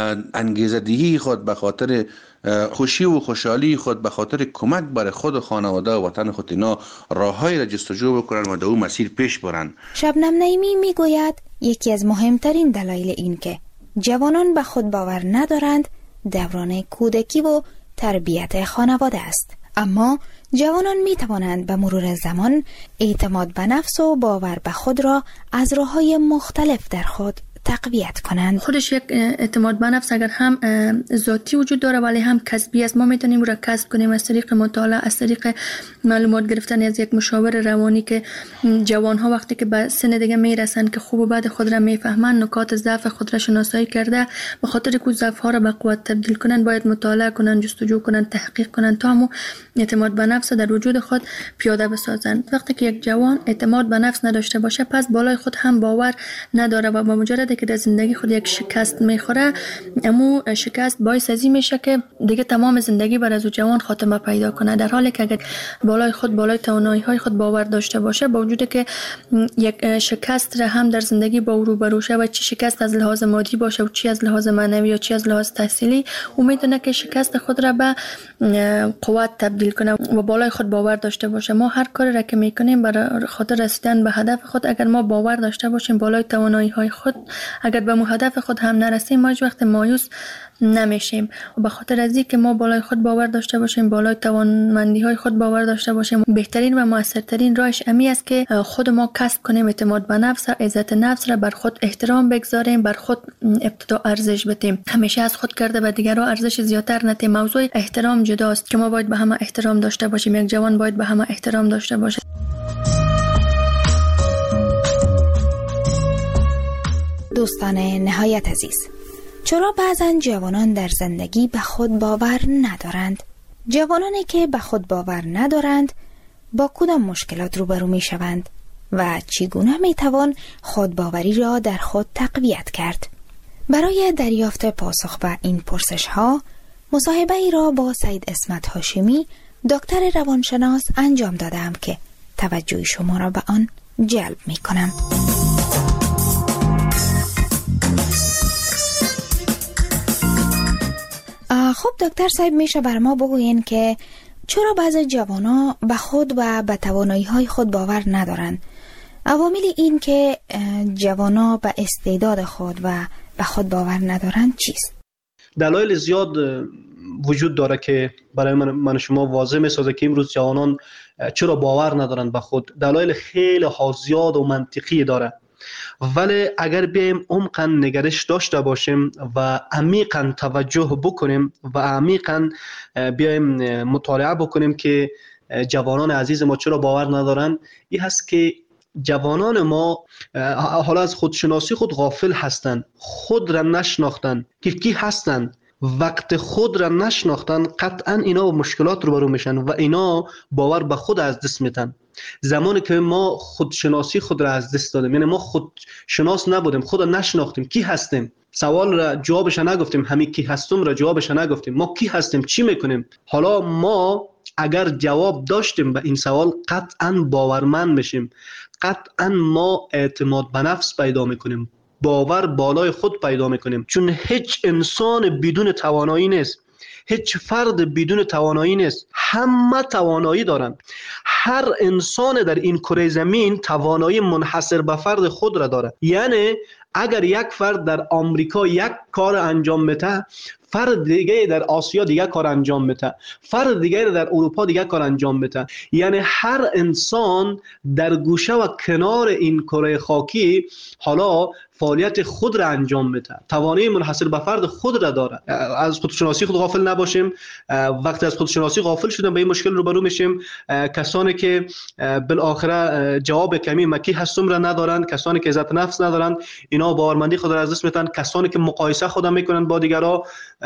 انگیزه دهی خود به خاطر خوشی و خوشحالی خود به خاطر کمک برای خود و خانواده و وطن خود اینا راههایی را جستجو بکنن و در اون مسیر پیش برن. شبنم نعیمی میگوید یکی از مهمترین دلایل این که جوانان به خود باور ندارند دوران کودکی و تربیت خانواده است. اما جوانان می توانند به مرور زمان اعتماد به نفس و باور به خود را از راه‌های مختلف در خود تقویت کنند. خودش یک اعتماد به نفس اگر هم ذاتی وجود داره ولی هم کسبی است. ما میتونیم را کسب کنیم از طریق مطالعه، از طریق معلومات گرفتن از یک مشاور روانی که جوان ها وقتی که به سن دیگه میرسن که خوب و بد خود را میفهمن، نکات ضعف خود را شناسایی کرده به خاطر که ضعف ها را به قوت تبدیل کنن باید مطالعه کنن، جستجو کنن، تحقیق کنن تا هم اعتماد به نفس در وجود خود پیاده بسازن. وقتی که یک جوان اعتماد به نفس نداشته باشه پس بالای خود هم باور نداره و با مجرد که در زندگی خود یک شکست میخوره امو شکست باعث ازی میشه که دیگه تمام زندگی بر از جوان خاتمه پیدا کنه. در حالی که اگر بالای خود بالای توانایی های خود باور داشته باشه با وجود که یک شکست را هم در زندگی با او روبرو شه و چی شکست از لحاظ مادی باشه و چی از لحاظ معنوی یا چی از لحاظ تحصیلی او میتونه که شکست خود را به قوت تبدیل کنه و بالای خود باور داشته باشه. ما هر کاری را که میکنیم برای خاطر رسیدن به هدف خود اگر ما باور داشته باشیم بالای توانایی های خود اگر به هدف خود هم نرسیم ما هیچ وقت مایوس نمیشیم. و به خاطر از اینکه ما بالای خود باور داشته باشیم، بالای توانمندی های خود باور داشته باشیم، بهترین و موثرترین راهش امی است که خود ما کسب کنیم اعتماد به نفس، عزت نفس را، بر خود احترام بگذاریم، بر خود ابتدا ارزش بدیم. همیشه از خود کرده به دیگران ارزش زیاتر ندیم. موضوع احترام جداست که ما باید به همه احترام داشته باشیم. یک جوان باید به همه احترام داشته باشه. دوستان نهایت عزیز، چرا بعضا جوانان در زندگی به خود باور ندارند؟ جوانانی که به خود باور ندارند با کدام مشکلات روبرو می شوند و چگونه می توان خودباوری را در خود تقویت کرد؟ برای دریافت پاسخ به این پرسش ها مصاحبه ای را با سید اسمت هاشمی دکتر روانشناس انجام دادم که توجه شما را به آن جلب می کنم. خب دکتر صاحب، میشه بر ما بگوین که چرا بعضی جوانا به خود و به توانایی‌های خود باور ندارند؟ عوامل این که جوانا به استعداد خود و به خود باور ندارند چیست؟ دلایل زیاد وجود داره که برای من, من شما واضح میسازه که امروز جوانان چرا باور ندارند به خود. دلایل خیلی ها زیاد و منطقی داره، ولی اگر بیایم عمقاً نگرش داشته باشیم و عمیقاً توجه بکنیم و عمیقاً بیایم مطالعه بکنیم که جوانان عزیز ما چرا باور ندارن، این هست که جوانان ما حالا از خودشناسی خود غافل هستند، خود را نشناختن که کی هستند. وقت خود را نشناختن قطعاً اینا با مشکلات روبرو میشن و اینا باور به خود از دست میدن. زمانی که ما خودشناسی خود را از دست دادیم، یعنی ما خودشناس نبودیم، خود را نشناختیم، کی هستیم، سوال را جوابش نگفتیم، همین کی هستم را جوابش نگفتیم، ما کی هستیم، چی میکنیم. حالا ما اگر جواب داشتیم به این سوال قطعاً باورمند میشیم، قطعاً ما اعتماد به نفس پیدا میکنیم، باور بالای خود پیدا میکنیم. چون هیچ انسان بدون توانایی نیست، هیچ فرد بدون توانایی نیست، همه توانایی دارن. هر انسان در این کره زمین توانایی منحصر به فرد خود را داره. یعنی اگر یک فرد در آمریکا یک کار انجام میده، فرد دیگه در آسیا دیگه کار انجام میده، فرد دیگه در اروپا دیگه کار انجام میده. یعنی هر انسان در گوشه و کنار این کره خاکی حالا فعالیت خود را انجام میده، توانایی منحصر به فرد خود را داره. از خودشناسی خود غافل نباشیم. وقتی از خودشناسی غافل شدیم به این مشکل روبرو میشیم. کسانی که بالاخره جواب کمی مکی هستم را ندارند، کسانی که عزت نفس ندارند، اینا باورمندی خود را از دست میدن. کسانی که مقایسه خود میکنن با دیگران،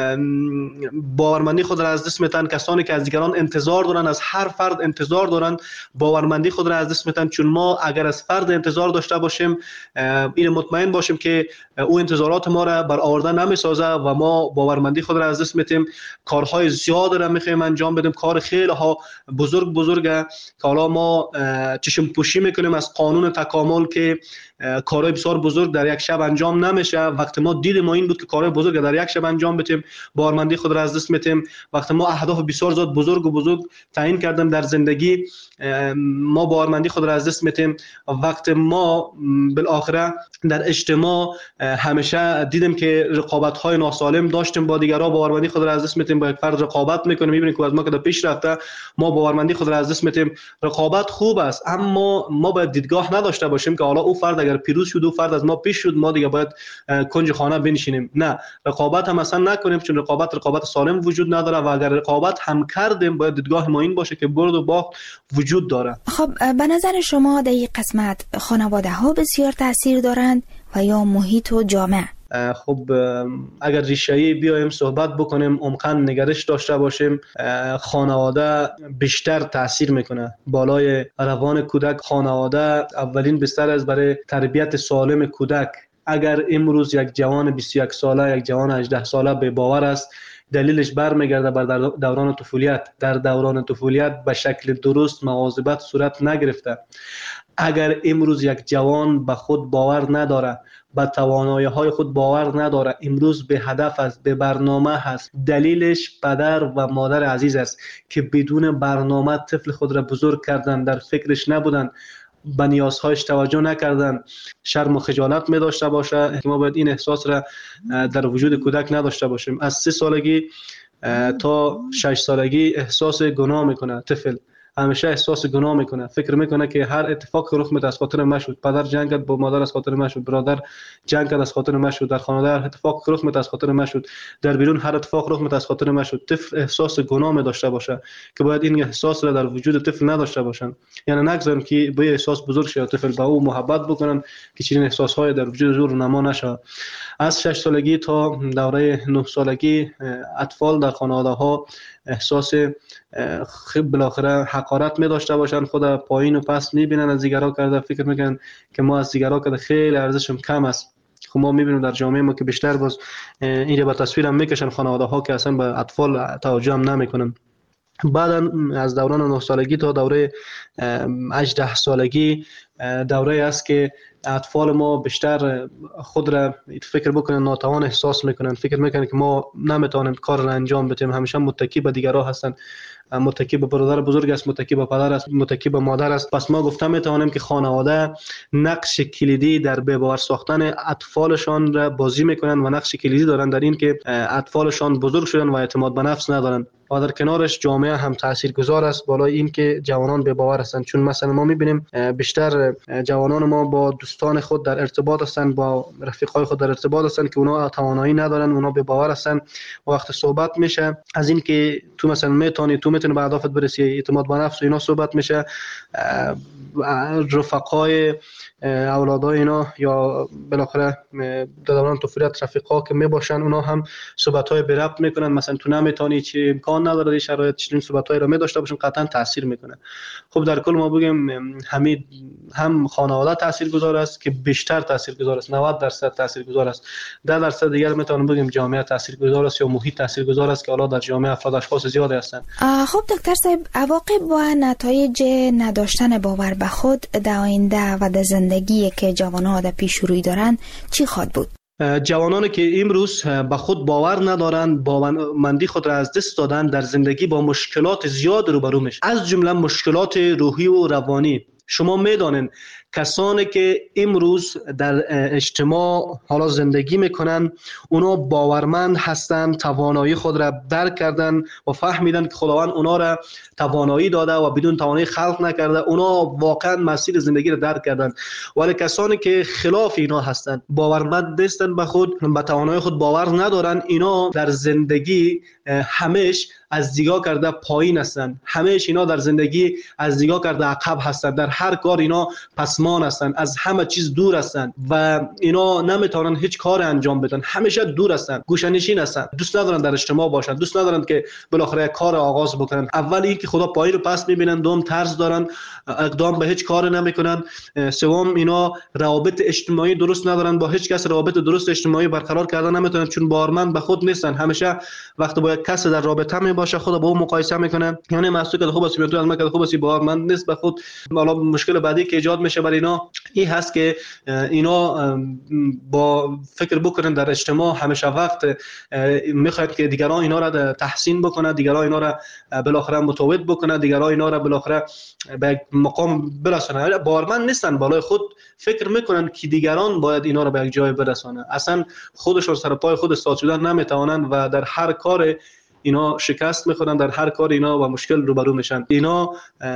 باورمندی خود را از دست میدن. کسانی که از دیگران انتظار دارن، از هر فرد انتظار دارن، باورمندی خود را از دست میدن. چون ما اگر از فرد انتظار داشته باشیم، این مطمئن باشیم که او انتظارات ما را برآورده نمیسازه و ما باورمندی خود را از دست میدیم. کارهای زیاد را میخوایم انجام بدیم، کار خیلی ها بزرگ بزرگه که حالا ما چشم پوشی میکنیم از قانون تکامل که کارهای بسیار بزرگ در یک شب انجام نمیشه. وقتی ما دید ما این بود که کارهای بزرگ در یک شب انجام بدیم، باورمندی خود را از دست میدیم. وقتی ما اهداف بسیار زیاد بزرگ و بزرگ تعیین کردیم در زندگی، ما باورمندی خود را از دست میدیم. وقتی ما بالاخره در اجتماع همیشه دیدیم که رقابت‌های ناسالم داشتیم با دیگران، باورمندی خود را از دست میدیم. با یک فرد رقابت میکنیم، میبینیم که از ما که پیش رفته، ما باورمندی خود را از دست میدیم. رقابت خوب است، اما ما باید دیدگاه نداشته باشیم که حالا او فرد اگر پیروز شد، او فرد از ما پیش شد، ما دیگه باید کنج خانه بنشینیم. نه، رقابت هم اصلا نکنیم، چون رقابت رقابت سالم وجود نداره و اگر رقابت هم کردیم باید دیدگاه ما این باشه که برد و باخت وجود داره. خب به نظر شما در این قسمت خانواده ها بسیار تاثیر دارند و یا محیط و جامعه؟ خب اگر ریشه‌ای بیایم صحبت بکنیم، عمقاً نگرش داشته باشیم، خانواده بیشتر تاثیر میکنه بالای روان کودک. خانواده اولین بستر است برای تربیت سالم کودک. اگر امروز یک جوان بیست و یک ساله، یک جوان هجده ساله به باور است، دلیلش برمیگرده بر دوران طفولیت. در دوران طفولیت به شکل درست مواظبت صورت نگرفته. اگر امروز یک جوان به خود باور نداره، به توانایی‌های خود باور نداره، امروز به هدف است، به برنامه هست، دلیلش پدر و مادر عزیز است که بدون برنامه طفل خود را بزرگ کردن، در فکرش نبودن. به نیازهایش توجه نکردن شرم و خجالت می داشته باشه، که ما باید این احساس را در وجود کودک نداشته باشیم. از سه سالگی تا شش سالگی احساس گناه میکنه طفل، همیشه احساس گناه میکنه، فکر میکنه که هر اتفاق که رخ میده از خاطر من شد، پدر جنگ کرد با مادر از خاطر من شد، برادر جنگ کرد از خاطر من شد، در خانواده هر اتفاق که رخ میده از خاطر من شد، در بیرون هر اتفاق رخ میده از خاطر من شد. طفل احساس گناه می داشته باشه که باید این احساس را در وجود طفل نداشته باشن، یعنی نگذارن که به احساس بزرگ شه، طفل با او محبت بکنن که چنین احساس های در وجود زور نما نشه. از شش سالگی تا دوره نه سالگی اطفال در خانواده ها احساس خب بالاخره حقارت می داشته باشن، خود پایین و پس می بینن، از دیگرها کرده فکر میکنن که ما از دیگرها کرده خیلی ارزشم کم است. خب ما می بینیم در جامعه ما که بیشتر باز این رو به تصویر هم میکشن خانواده ها که اصلا به اطفال توجه هم نمیکنن. بعد از دوران نه سالگی تا دوره هجده سالگی دوره است که اطفال ما بیشتر خود را فکر بکنن ناتوان احساس میکنن، فکر میکنن که ما نمیتونیم کار را انجام بدیم، همیشه متکی به دیگرها هستن، متکی به برادر بزرگ است، متکی به پدر است، متکی به مادر است. پس ما گفته میتوانیم که خانواده نقش کلیدی در به باور ساختن اطفالشان را بازی میکنن و نقش کلیدی دارن در این که اطفالشان بزرگ شدن و اعتماد به نفس ندارن. و در کنارش جامعه هم تاثیرگذار است بالای این که جوانان به باور هستند، چون مثلا ما میبینیم بیشتر جوانان ما با دوستان خود در ارتباط هستند، با رفیقای خود در ارتباط هستند که اونا توانایی ندارن، اونا به باور هستند. وقت صحبت میشه از این که تو مثلا میتونی تو میتونی به اهدافت برسی، اعتماد به نفس و اینا صحبت میشه، رفقای اولادای اینا یا بالاخره در دوران طفولیت رفیقا که میباشن اونا هم صحبت‌های به ربط میکنن، مثلا تو نمیتونی، چی امکان نداره این شرایط، چنین صحبت‌هایی رو می‌داشته باشن، قطعا تاثیر میکنه. خب در کل ما بگیم همین هم خانواده تاثیرگذار است که بیشتر تاثیرگذار است، نود درصد تاثیرگذار است، ده درصد دیگر میتونیم بگیم جامعه تاثیرگذار است یا محیط تاثیرگذار است که حالا در جامعه افراد اشخاص زیادی هستند. خب دکتر صاحب، عواقب و نتایج نداشتن باور به خود در آینده و در زندگی که جوانان در پیش روی دارن چی خواهد بود؟ جوانانی که امروز به خود باور ندارند، باورمندی خود را از دست دادن، در زندگی با مشکلات زیاد روبرو میشن، از جمله مشکلات روحی و روانی. شما میدانید کسانی که امروز در اجتماع حالا زندگی میکنن اونا باورمند هستند، توانایی خود را درک کردن و فهمیدن که خداوند اونا را توانایی داده و بدون توانایی خلق نکرده، اونا واقعا مسیر زندگی را درک کردن. ولی کسانی که خلاف اینا هستند، باورمند نیستن به خود، به توانایی خود باور ندارن، اینا در زندگی همیش از دیگاه کرده پایین هستند، همیشه اینا در زندگی از دیگاه کرده عقب هستند، در هر کار اینا پسمان هستند، از همه چیز دور هستند و اینا نمیتونن هیچ کار انجام بدن، همیشه دور هستند، گوشه‌نشین هستند، دوست ندارن در اجتماع باشن، دوست ندارن که بالاخره کار آغاز بکنن. اول این که خدا پایین رو پس میبینن، دوم ترس دارن، اقدام به هیچ کار نمیکنن، سوم اینا روابط اجتماعی درست ندارن، با هیچ کس روابط درست اجتماعی برقرار کردن نمیتونن، چون باورمند به خود نیستن. همیشه وقتی با یک کس در رابطه می باشه خود با او مقایسه میکنه، یعنی محسوب که خوب است، میاد از من که خوب است، باورمند نیست به خود. حالا مشکل بعدی که ایجاد میشه برای اینا این هست که اینا با فکر بکنن در اجتماع همیشه وقت میخواد که دیگران اینا را تحسین بکنه، دیگران اینا را بالاخره متواضع بکنه، دیگران اینا را بالاخره به مقام برسونه. باورمند نیستن، بالای خود فکر میکنن که دیگران باید اینا را به یک جای برسونه، اصلا خودشون سر پای خود استاد شدن نمیتوانن و در هر کار اینا شکست میخورن، در هر کار اینا با مشکل روبرو میشن. اینا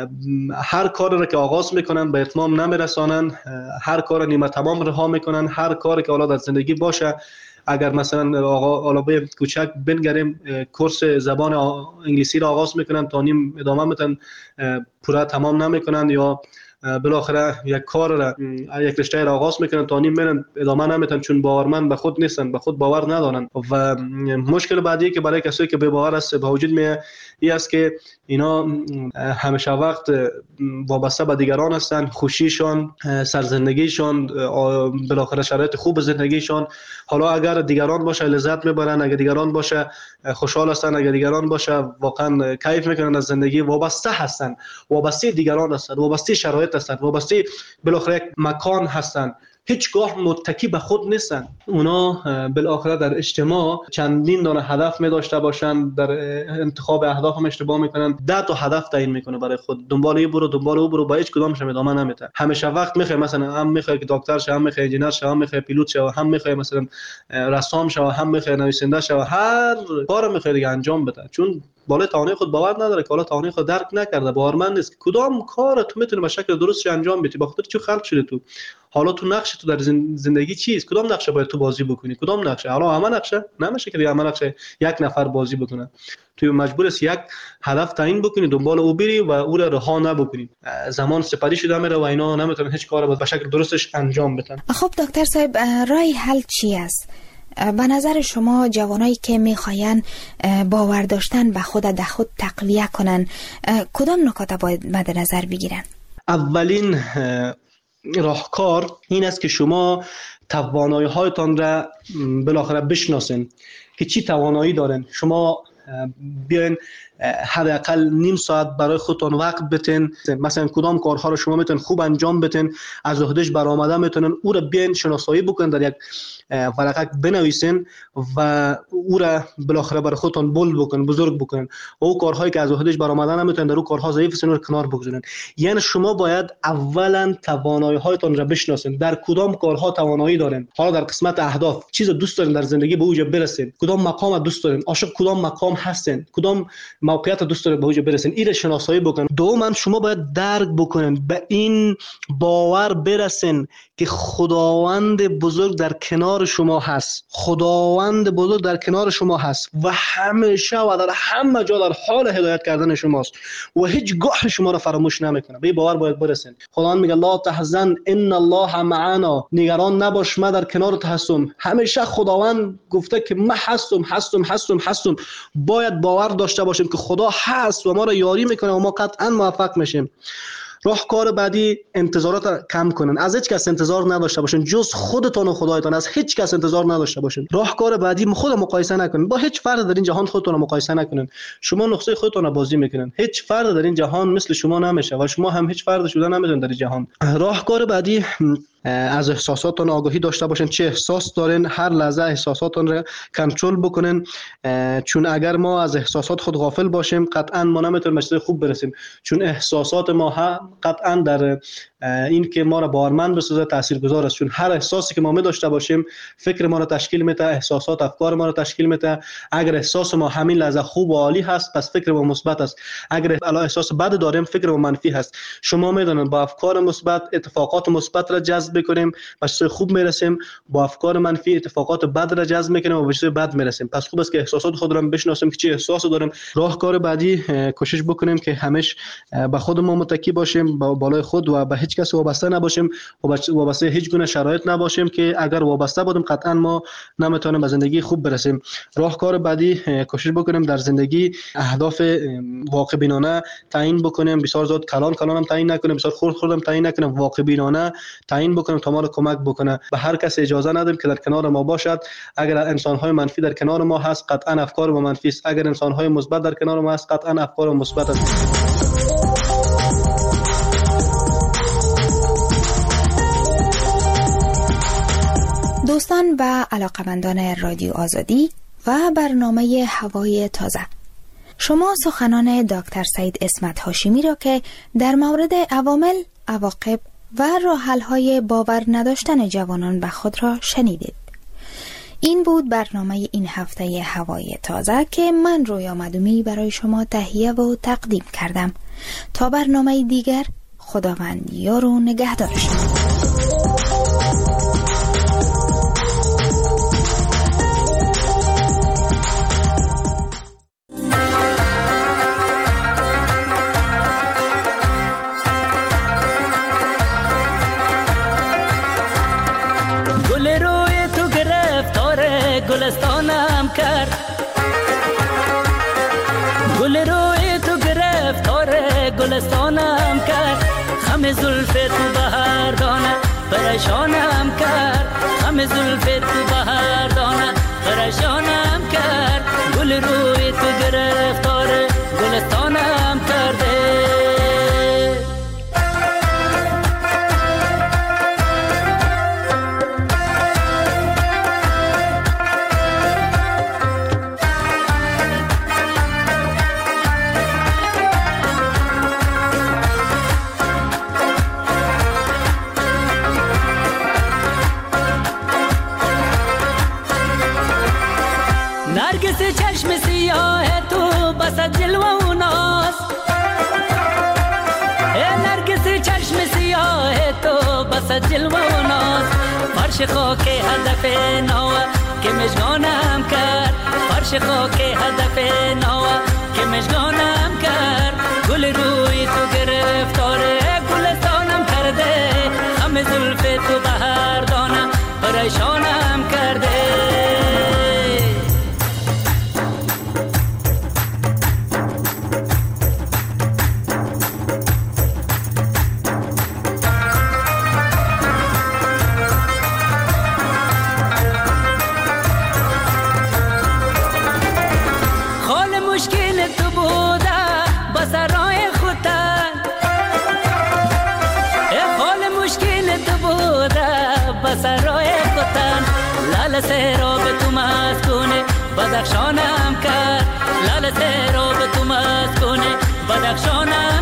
هر کار را که آغاز میکنن به اتمام نمیرسانن، هر کار نیمه تمام رها میکنن، هر کاری که حالا در زندگی باشه، اگر مثلا آقا حالا به کوچک بنگریم کورس زبان انگلیسی را آغاز میکنن تا نیم ادامه میدن، پورا تمام نمیکنن، یا بالاخره یک کار را یک رشته را آغاز میکنن تا نیم میرن ادامه نمیدن، چون باورمند به خود نیستن، به خود باور ندارن. و مشکل بعدی که برای کسایی که بی باور است به وجود میاد این است که اینا همیشه وقت وابسته به دیگران هستن، خوشیشان، سرزندگیشان، بالاخره شرایط خوب زندگیشان، حالا اگر دیگران باشه لذت میبرن، اگر دیگران باشه خوشحال هستن، اگر دیگران باشه واقعا کیف میکنن از زندگی، وابسته هستن، وابسته دیگران هستن، وابسته شرایط هستن، وابسته بالاخره یک مکان هستن. هیچگاه متکی به خود نیستن. اونا بالاخره در اجتماع چندین دانه هدف می داشته باشن، در انتخاب اهداف هم اشتباه میکنن، ده تا هدف تعیین میکنه برای خود، دنبال این برو دنبال او برو، با هیچ کدامش هم ادامه نمیده. همیشه وقت میخوای مثلا هم میخوای که دکتر شه، هم میخوای انجینر شه، هم میخوای پیلوت شه، هم میخوای مثلا رسام شه، هم میخوای نویسنده شه، هر کار میخوای دیگه انجام بده، چون بالای توانای خود باور نداره که حالا توانای خود درک نکرده، باورمند نیست کدام کار تو میتونی به شکل درست انجام بدی. با خاطر چی خلق شده تو؟ حالا تو نقش تو در زندگی چیست؟ کدام نقشه باید تو بازی بکنی؟ کدام نقشه؟ حالا همه نقشه نمیشه که همه نقشه یک نفر بازی بکنه. تو مجبور است یک هدف تعیین بکنی، دنبال او بری و او را رها نبکنی. زمان سپری شده میره و اینا نمیتونن هیچ کاری به شکل درستش انجام بدن. خب دکتر صاحب، راه حل چی است؟ به نظر شما جوانایی که میخواین باور داشتن به خود در خود تقویه کنن کدام نکات باید مد نظر بگیرن؟ اولین راهکار این است که شما توانایی هایتان را بالاخره بشناسین که چی توانایی دارین. شما بیاین حداقل نیم ساعت برای خودتون وقت بتین، مثلا کدام کارها رو شما میتونین خوب انجام بدین، از عهدهش برآمده میتونین او رو بیاین شناسایی بکنین، در یک ورقه بنویسین و او را بالاخره برای خودتون بولد بکنین، بزرگ بکنین. او کارهایی که از عهدهش برآمده نمیتونین، در او کارها ضعیف هستین رو کنار بگذارین. یعنی شما باید اولا توانایی هایتون را بشناسین، در کدام کارها توانایی دارین. حالا در قسمت اهداف چیز دوست دارین در زندگی به اوج برسین، کدام مقام دوست دارین، عاشق کدام مقام هستین، کدام موقعیت دوست دارین به اوج برسین، این شناسایی بکنین. دوما شما باید درک بکنین، به این باور برسین که خداوند بزرگ در کنار شما هست، خداوند بزرگ در کنار شما هست و همیشه و در همه جا در حال هدایت کردن شماست و هیچ گاه شما را فراموش نمیکنه. به این باور باید برسین. خداوند میگه لا تحزن ان الله معنا، نگران نباش من در کنارت هستم. همیشه خداوند گفته که من هستم هستم هستم هستم. باید باور داشته باشیم که خدا هست و ما را یاری میکنه و ما قطعا موفق میشیم. راهکار بعدی انتظارات کم کنن، از هیچ کس انتظار نداشته باشین جز خودتون و خدایتان، از هیچ کس انتظار نداشته باشین. راهکار بعدی خود مقایسه نکنین، با هیچ فرد در این جهان خودتون رو مقایسه نکنین. شما نقطه خودتون رو بازی میکنین، هیچ فرد در این جهان مثل شما نمیشه و شما هم هیچ فرد شده نمیتونین در این جهان. راهکار بعدی از احساساتتون آگاهی داشته باشین، چه احساس دارین، هر لحظه احساساتتون رو کنترل بکنین، چون اگر ما از احساسات خود غافل باشیم قطعا ما نمیتونیم به چیز خوب برسیم، چون احساسات ما هم قطعا در این که ما را باورمند بسازه تاثیرگذار است، چون هر احساسی که ما می داشته باشیم فکر ما را تشکیل میده، احساسات افکار ما را تشکیل میده. اگر احساس ما همین لحظه خوب و عالی هست پس فکر ما مثبت است، اگر الا احساس بد داریم فکر ما منفی هست. شما میدونید با افکار مثبت اتفاقات مثبت را جذب کنیم به چیز خوب میرسیم، با افکار منفی اتفاقات بد را جذب میکنیم و به چیز بد میرسیم. پس خوب است که احساسات خود را بشناسیم که چه احساسی داریم. راهکار بعدی کوشش بکنیم که همیشه به خودمون متکی باشیم، با بالای خود و به هیچ کس وابسته نباشیم و وابسته هیچ گونه شرایط نباشیم که اگر وابسته بودیم قطعا ما نمیتونیم به زندگی خوب برسیم. راهکار بعدی کوشش بکنیم در زندگی اهداف واقع بینانه تعیین بکنیم، بسیار زیاد کلان کلان هم تعیین نکنیم، بسیار خرد خرد هم تعیین نکنیم، واقع بینانه تعیین بکنیم تا ما رو کمک بکنه. به هر کس اجازه ندیم که در کنار ما باشد. اگر انسان‌های منفی در کنار ما هست قطعا افکار ما منفی است، اگر انسان‌های مثبت در کنار ما هست قطعا افکار ما مثبت است. دوستان و علاقمندان رادیو آزادی و برنامه هوای تازه، شما سخنان دکتر سعید اسمت هاشمی را که در مورد عوامل، عواقب و راه حل‌های باور نداشتن جوانان به خود را شنیدید. این بود برنامه این هفته هوای تازه که من رویا مدومی برای شما تهیه و تقدیم کردم. تا برنامه دیگر، خداوند یار و نگهدار شما. گلستانم کرد، گل روی تو گرفتار گلستانم کرد، خم زلف تو بهار دانه پریشانم کرد، خم زلف تو بهار دانه پریشانم کرد، گل روی تو گرفتار گلستانم کرده. نرگس چشم سیاه تو بس جلوه و ناز، نرگس چشم سیاه تو بس جلوه و ناز، فرش خاک هدف نوه که مشگانم کرد، فرش خاک هدف نوه که مشگانم کرد، گل روی تو گرفتاره گلستانم کرده، همه زلف تو بهر دانم پریشانم کرده. سرای کتن لال سراب تو مسکونه بدخشانم کرد، لال سراب تو مسکونه بدخشانم